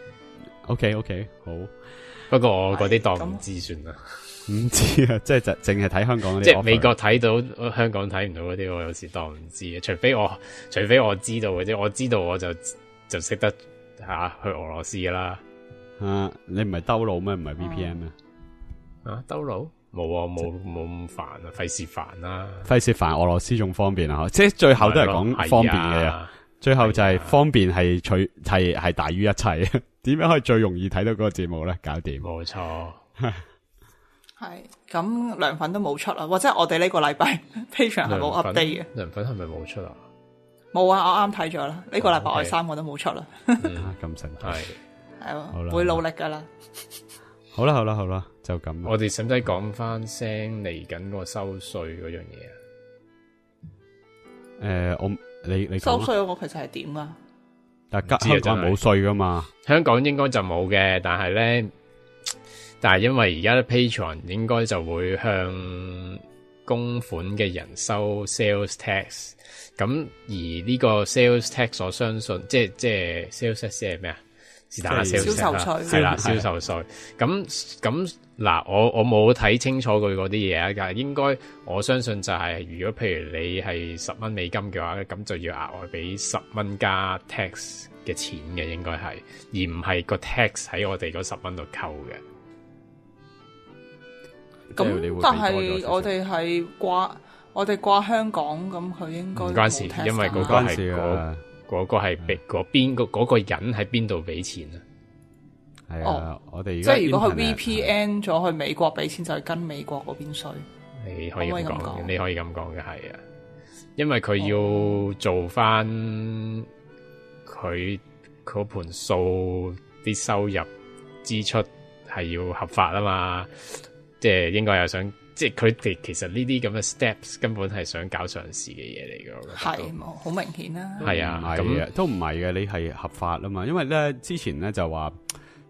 OK OK 好。 不過我嗰啲當唔知算啦， 唔知啊，即係就淨係睇香港嗰啲。 即係美國睇到，香港睇唔到嗰啲，我有時當唔知嘅。除非我，除非我知道嘅啫，我知道我就就識得吓、啊、去俄羅斯噶啦。 啊，你唔係兜路咩？唔係 V P N 咩？ 啊，兜路？冇啊，冇冇咁煩啊，費事煩啦， 費事煩，俄羅斯仲方便啊！即係最後都係講方便嘅嘢，最後就係方便係取係係大於一切。點樣可以最容易睇到嗰個節目咧？搞掂， 冇錯。 係咁，涼粉都冇出啊，或者我哋呢個禮拜 Patreon 係冇 update 嘅。 涼粉係咪冇出啊？ 冇啊，我啱睇咗啦。呢、這個禮拜我哋三個都冇出啦。 咁、嗯、神奇係係會努力噶啦。 好啦好啦好啦，就咁。 我哋使唔使講翻聲嚟緊個收稅嗰樣嘢啊？ 誒、呃，我你你收稅嗰個其實係點啊？ 但係香港冇稅噶嘛？ 香港應該就冇嘅，但係咧，但係因為而家 Patreon 應該就會向公款嘅人收 sales tax，咁而呢個 sales tax 我相信，即係即係 sales tax 係咩啊？是但啦，銷售稅係啦，銷售稅。咁咁嗱，我我冇睇清楚佢嗰啲嘢啊，但係應該我相信就係、是，如果譬如你係十蚊美金嘅話咧，咁就要額外俾十蚊加 tax 嘅錢嘅，應該係，而唔係個 tax 喺我哋嗰十蚊度扣嘅。 咁但係我哋係掛我哋掛香港，咁佢應該唔關事，因為嗰個係嗰。嗰、那個係俾嗰邊個嗰個人喺邊度俾錢啊？ 係啊，我哋即係如果佢 V P N 咗去美國俾錢，就係跟美國嗰邊稅。 你可以咁講，你可以咁講嘅係啊，因為佢要做翻佢嗰盤數啲收入支出係要合法啊嘛，即係應該又想。即係佢哋其實呢啲咁嘅 steps 根本係想搞上市嘅嘢嚟嘅，我覺得係好明顯啦。 係啊， 咁都唔係嘅，你係合法啊嘛。因為咧之前咧就話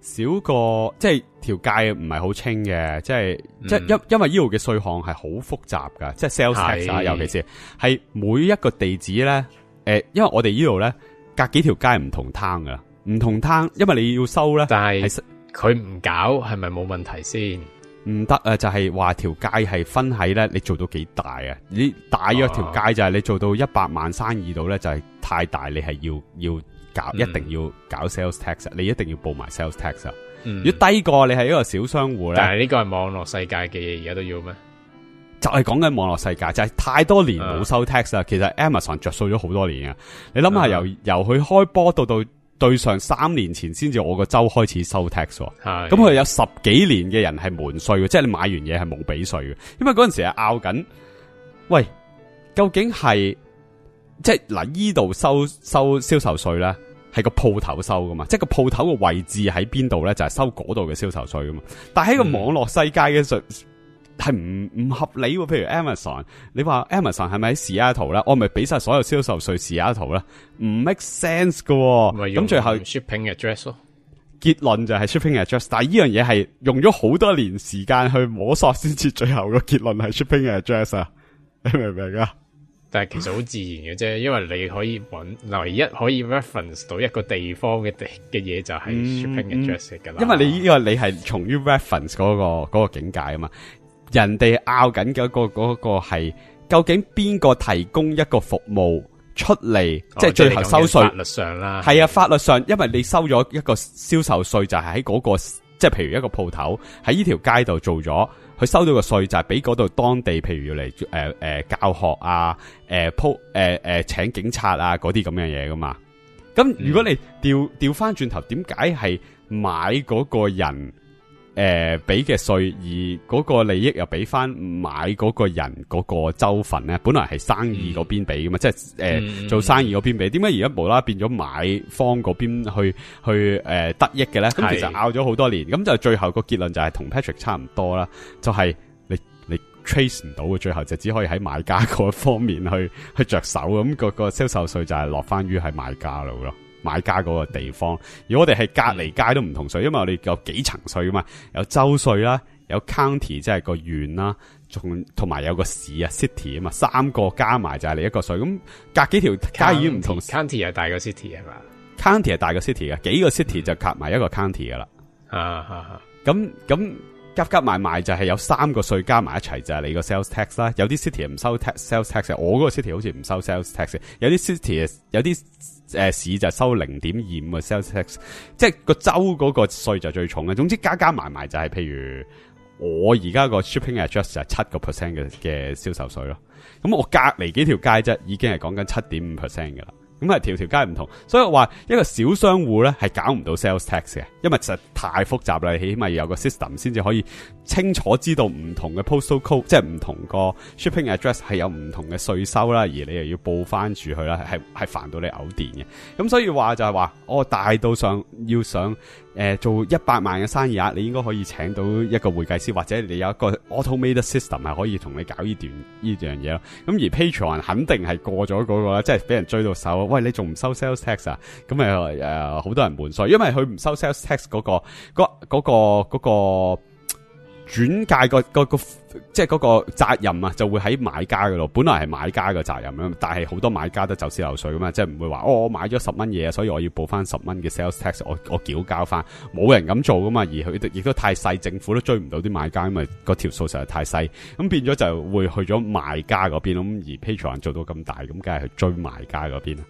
少個即係條界唔係好清嘅，即係、嗯、即係因因為呢度嘅稅項係好複雜噶，即係 sales tax 啊，尤其是係每一個地址咧，誒、呃，因為我哋呢度咧隔幾條街唔同攤噶，唔同攤，因為你要收咧， 但係佢唔搞係咪冇問題先？ 唔得啊，就係話條街係分喺咧，你做到幾大啊？你大約條街就係你做到一百萬生意度咧，就係太大，你係要要。搞一定要搞 sales tax，、嗯、你一定要報埋 sales tax 啊、嗯！如果低過你係一個小商戶咧， 但係呢個係網絡世界嘅嘢，而家都要咩？ 就係講緊網絡世界，就係、是、太多年冇收 tax 啦、嗯。其實 Amazon 着數咗好多年啊！你諗下、嗯，由由佢開波到到對上三年前先至我個州開始收 tax，咁佢有十幾年嘅人係瞞稅嘅，即係你買完嘢係冇俾稅嘅，因為嗰陣時係拗緊，喂，究竟係？即係嗱，依度收收銷售稅咧，係個鋪頭收噶嘛，即係個鋪頭個位置喺邊度咧，就係、是、收嗰度嘅銷售稅噶嘛。但係喺個網絡世界嘅稅係唔唔合理喎。譬如 Amazon， 你話 Amazon 係咪喺 Seattle 咧？我咪俾晒所有銷售稅 Seattle 咧？唔 make sense 噶。咁最後 shipping address 咯， 結論就係 shipping address。但係呢樣嘢係用咗好多年時間去摸索先至，最後個結論係 shipping address 啊？你明唔明啊？ 但係其實好自然嘅啫，因為你可以揾唯一可以 reference 到一個地方嘅地嘅嘢就係 shipping address 㗎啦、嗯嗯。因為你呢個你係從於 reference 嗰、那個嗰、那個境界啊嘛，人哋拗緊嘅嗰個嗰、那個係究竟邊個提供一個服務出嚟、哦，即係最後收稅。法律上啦，係啊，法律上，因為你收咗一個銷售稅就係喺嗰個，即係譬如一個鋪頭喺呢條街度做咗。佢收到個稅就係俾嗰度當地，譬如要嚟誒誒教學啊，誒鋪誒誒請警察啊嗰啲咁樣嘢噶嘛。咁如果你調調翻轉頭，點解係買嗰個人誒俾嘅稅，而嗰個利益又俾翻買嗰個人嗰個州份咧？本來係生意嗰邊俾噶嘛，嗯、即係誒、呃嗯、做生意嗰邊俾。點解而家無啦啦變咗買方嗰邊去去誒、呃、得益嘅咧？咁其實拗咗好多年，咁就最後個結論就係同 Patrick 差唔多啦，就係、是、你你 trace 唔到嘅，最後就只可以喺買家嗰方面去去着手。咁、那個個銷售稅就係落翻於係買家度咯。買家嗰個地方，而我哋係隔籬街都唔同稅，因為我哋有幾層稅噶嘛，有州稅啦，有 county 即係個縣啦，仲同埋有個市啊 city 啊嘛，三個加埋就係你一個稅。咁隔幾條街已經唔同 ，county 係大過 city 係嘛 ？county 係大過 city 嘅，幾個 city 就夾埋一個 county 噶啦。 啊啊咁咁夾夾埋埋就係有三個稅加埋一齊就係你個 sales tax 啦。有啲 city 唔收 tax sales tax， 我嗰個 city 好似唔收 sales tax， 有啲 city 有啲。誒、呃，市就收零點二五嘅 sales tax， 即係個州嗰個稅就最重嘅。總之加加埋埋就係，譬如我而家個 shipping address 就係七個 percent 嘅嘅銷售稅咯。咁我隔籬幾條街啫，已經係講緊七點五 percent 嘅啦。咁係條條街唔同，所以我話一個小商戶咧係搞唔到 sales tax 嘅，因為實在太複雜啦。起碼要有個 system 先至可以清楚知道唔同嘅 postal code，即係唔同個 shipping address 係有唔同嘅稅收啦，而你又要報翻住佢啦，係係煩到你嘔電嘅。咁所以話就係話，我大到上要上誒、呃、做一百萬嘅生意額，你應該可以請到一個會計師，或者你有一個 automated system 係可以同你搞呢段呢樣嘢咯。咁而 Patreon 肯定係過咗嗰個啦，即係俾人追到手。喂，你仲唔收 sales tax 啊？咁誒誒，好多人瞞稅，因為佢唔收 sales tax 嗰、嗰個嗰嗰、嗰個嗰、嗰個轉介、嗰個、嗰個即係嗰個責任啊，就會喺買家嗰度。本來係買家嘅責任咁，但係好多買家都走私漏稅噶嘛，即係唔會話哦，我買咗十蚊嘢，所以我要報翻十蚊嘅 sales tax， 我我繳交翻，冇人咁做噶嘛。而佢亦都太細，政府都追唔到啲買家，因為嗰條數實在太細，咁變咗就會去咗賣家嗰邊。咁而 Patreon 做到咁大，咁梗係去追賣家嗰邊啦。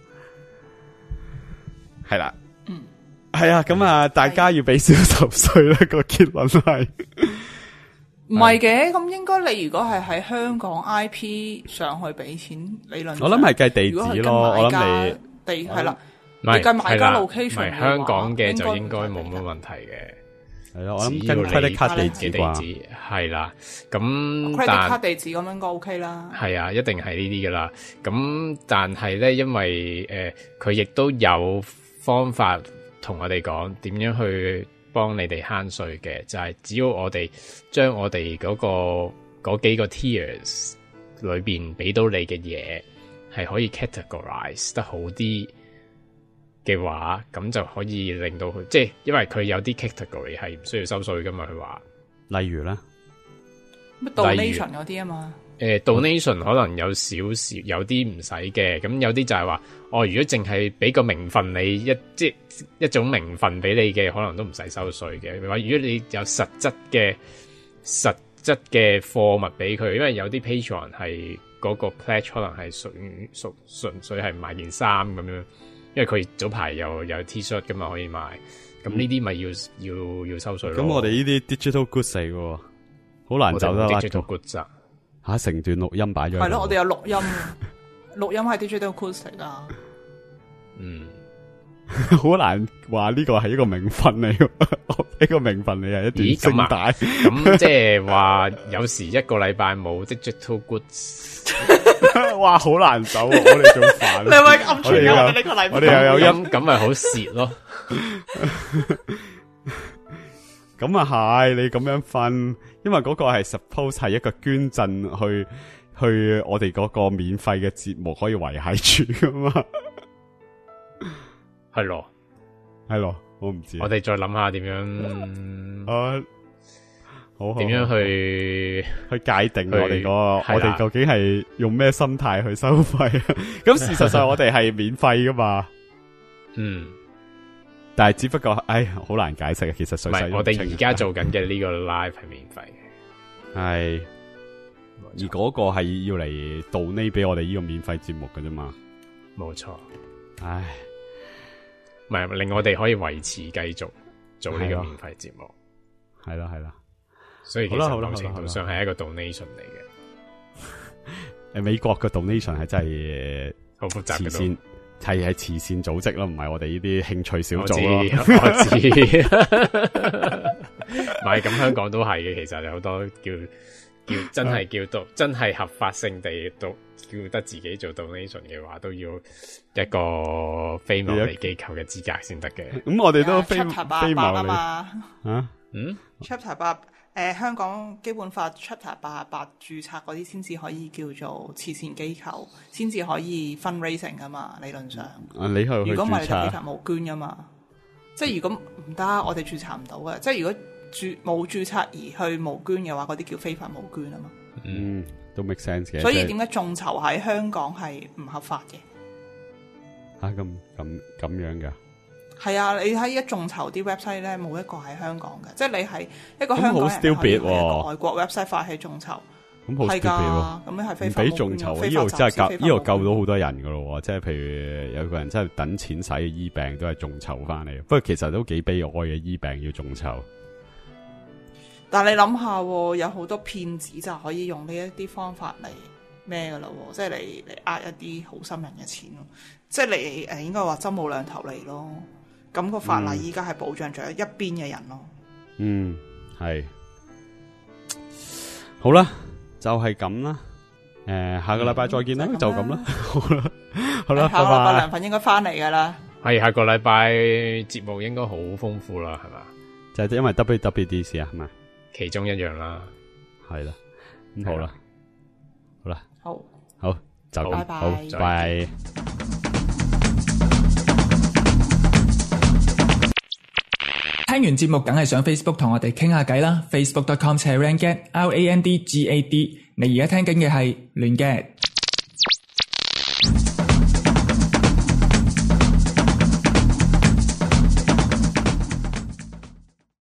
係啦，嗯，係啊，咁啊，大家要俾銷售稅咧，個結論係唔係嘅？咁應該你如果係喺香港 I P 上去俾錢，理論上我諗係計地址咯，我諗你地係啦， 你計買家 location， 香港嘅就應該冇乜問題嘅，係咯， 我諗跟 credit card 地址啩， 係啦，咁 credit card 地址咁應該 OK 啦， 係啊，一定係呢啲噶啦，咁但係咧，因為誒佢亦都有方法同我哋講點樣去幫你哋慳稅嘅，就係、是、只要我哋將我哋嗰、那個嗰幾個 tiers 裏邊俾到你嘅嘢係可以 categorize 得好啲， 嘅話，咁就可以令到佢，即係因為佢有啲 category 係唔需要收稅噶嘛，佢話。 例如咧， 乜 donation 嗰啲啊嘛。 誒、呃、donation 可能有少少有啲唔使嘅，咁有啲就係話，哦，如果淨係俾個名分你一即係一種名分俾你嘅，可能都唔使收稅嘅。話如果你有實質嘅實質嘅貨物俾佢，因為有啲 Patreon 係嗰個 pledge 可能係屬於屬純粹係買件衫咁樣，因為佢早排又有 T-shirt 噶嘛可以賣，咁呢啲咪要要要收稅咯。 咁我哋呢啲 digital goods 嚟嘅，好難走得甩。 digital goods 吓，成段錄音擺咗。 係咯，我哋有錄音，錄音係 digital goods 嚟噶。 嗯， 好難話呢個係一個名分嚟，呢個名分嚟係一段聲帶。 咁即係話有時一個禮拜冇 digital goods， 哇，好難走，我哋仲煩。 你係咪暗存咗我哋呢個禮拜？ 我哋又有音， 咁咪好蝕咯。 咁啊係，你咁樣分，因為嗰個係 suppose 係一個捐贈去去我哋嗰個免費嘅節目可以維繫住噶嘛。 係咯， 係咯，我唔知。 我哋再諗下點樣， 啊，好點樣去去界定我哋嗰個， 去我哋究竟係用咩心態去收費啊？咁事實上我哋係免費噶嘛。 嗯， 但係只不過，唉，好難解釋嘅。其實水洗唔係，我哋而家做緊嘅呢個 live 係免費嘅， 係，而嗰個係要嚟donate俾我哋呢個免費節目嘅啫嘛。 冇錯。 唉， 唔係令我哋可以維持繼續做呢個免費節目， 係啦係啦， 所以其實某程度上係一個 donation 嚟嘅。 誒，美國嘅 donation 係真係好複雜嘅， 慈善係係慈善組織咯，唔係我哋呢啲興趣小組咯。 我知，唔係咁香港都係嘅，其實有好多叫叫真係叫到真係合法性地到叫得自己做 donation 嘅話，都要一個非牟利機構嘅資格先得嘅。 咁我哋都非 chapter 八非牟利啊嘛。 啊， 嗯 chapter 八誒，香港基本法 chapter 八八註冊嗰啲先至可以叫做慈善機構，先至可以 fundraising 噶嘛，理論上。 啊，你去去如果唔係，你就非註冊法募捐噶嘛。即係如果唔得，我哋註冊唔到嘅。即係如果註冇註冊而去募捐嘅話，嗰啲叫非法募捐啊嘛。 嗯，都 make sense 嘅。 所以點解眾籌喺香港係唔合法嘅？ 吓，咁咁咁樣噶？ 係啊，你睇一眾籌啲 website 咧，冇一個喺香港嘅，即係你係一個香港人咁好 stupid 喎， 一個外國 website 發起眾籌， 咁好 stupid 喎。 咁你係非法唔俾眾籌，呢度真係救，呢度救到好多人噶咯。即係譬如有個人真係等錢使醫病，都係眾籌翻嚟。不過其實都幾悲哀嘅，醫病要眾籌。 但係你諗下，有好多騙子就可以用呢一啲方法嚟咩噶啦，即係嚟嚟呃一啲好心人嘅錢咯。即係你誒，應該話針冇兩頭嚟咯。咁個法例依家係保障咗一邊嘅人咯。 嗯，係好啦，就係咁啦。誒，下個禮拜再見啦，就咁啦。好啦，好啦， 下個禮拜梁粉應該翻嚟噶啦。 係下個禮拜節目應該好豐富啦，係嘛？ 就係因為 W W D C 啊，係嘛？ 其中一樣啦， 係啦。咁好啦，好啦， 好， 好就咁， 拜拜， 好，拜。 聽完節目梗係上 Facebook 同我哋傾下偈啦 ，facebook dot com slash randgad R A N D G A D。你而家聽緊嘅係亂嘅。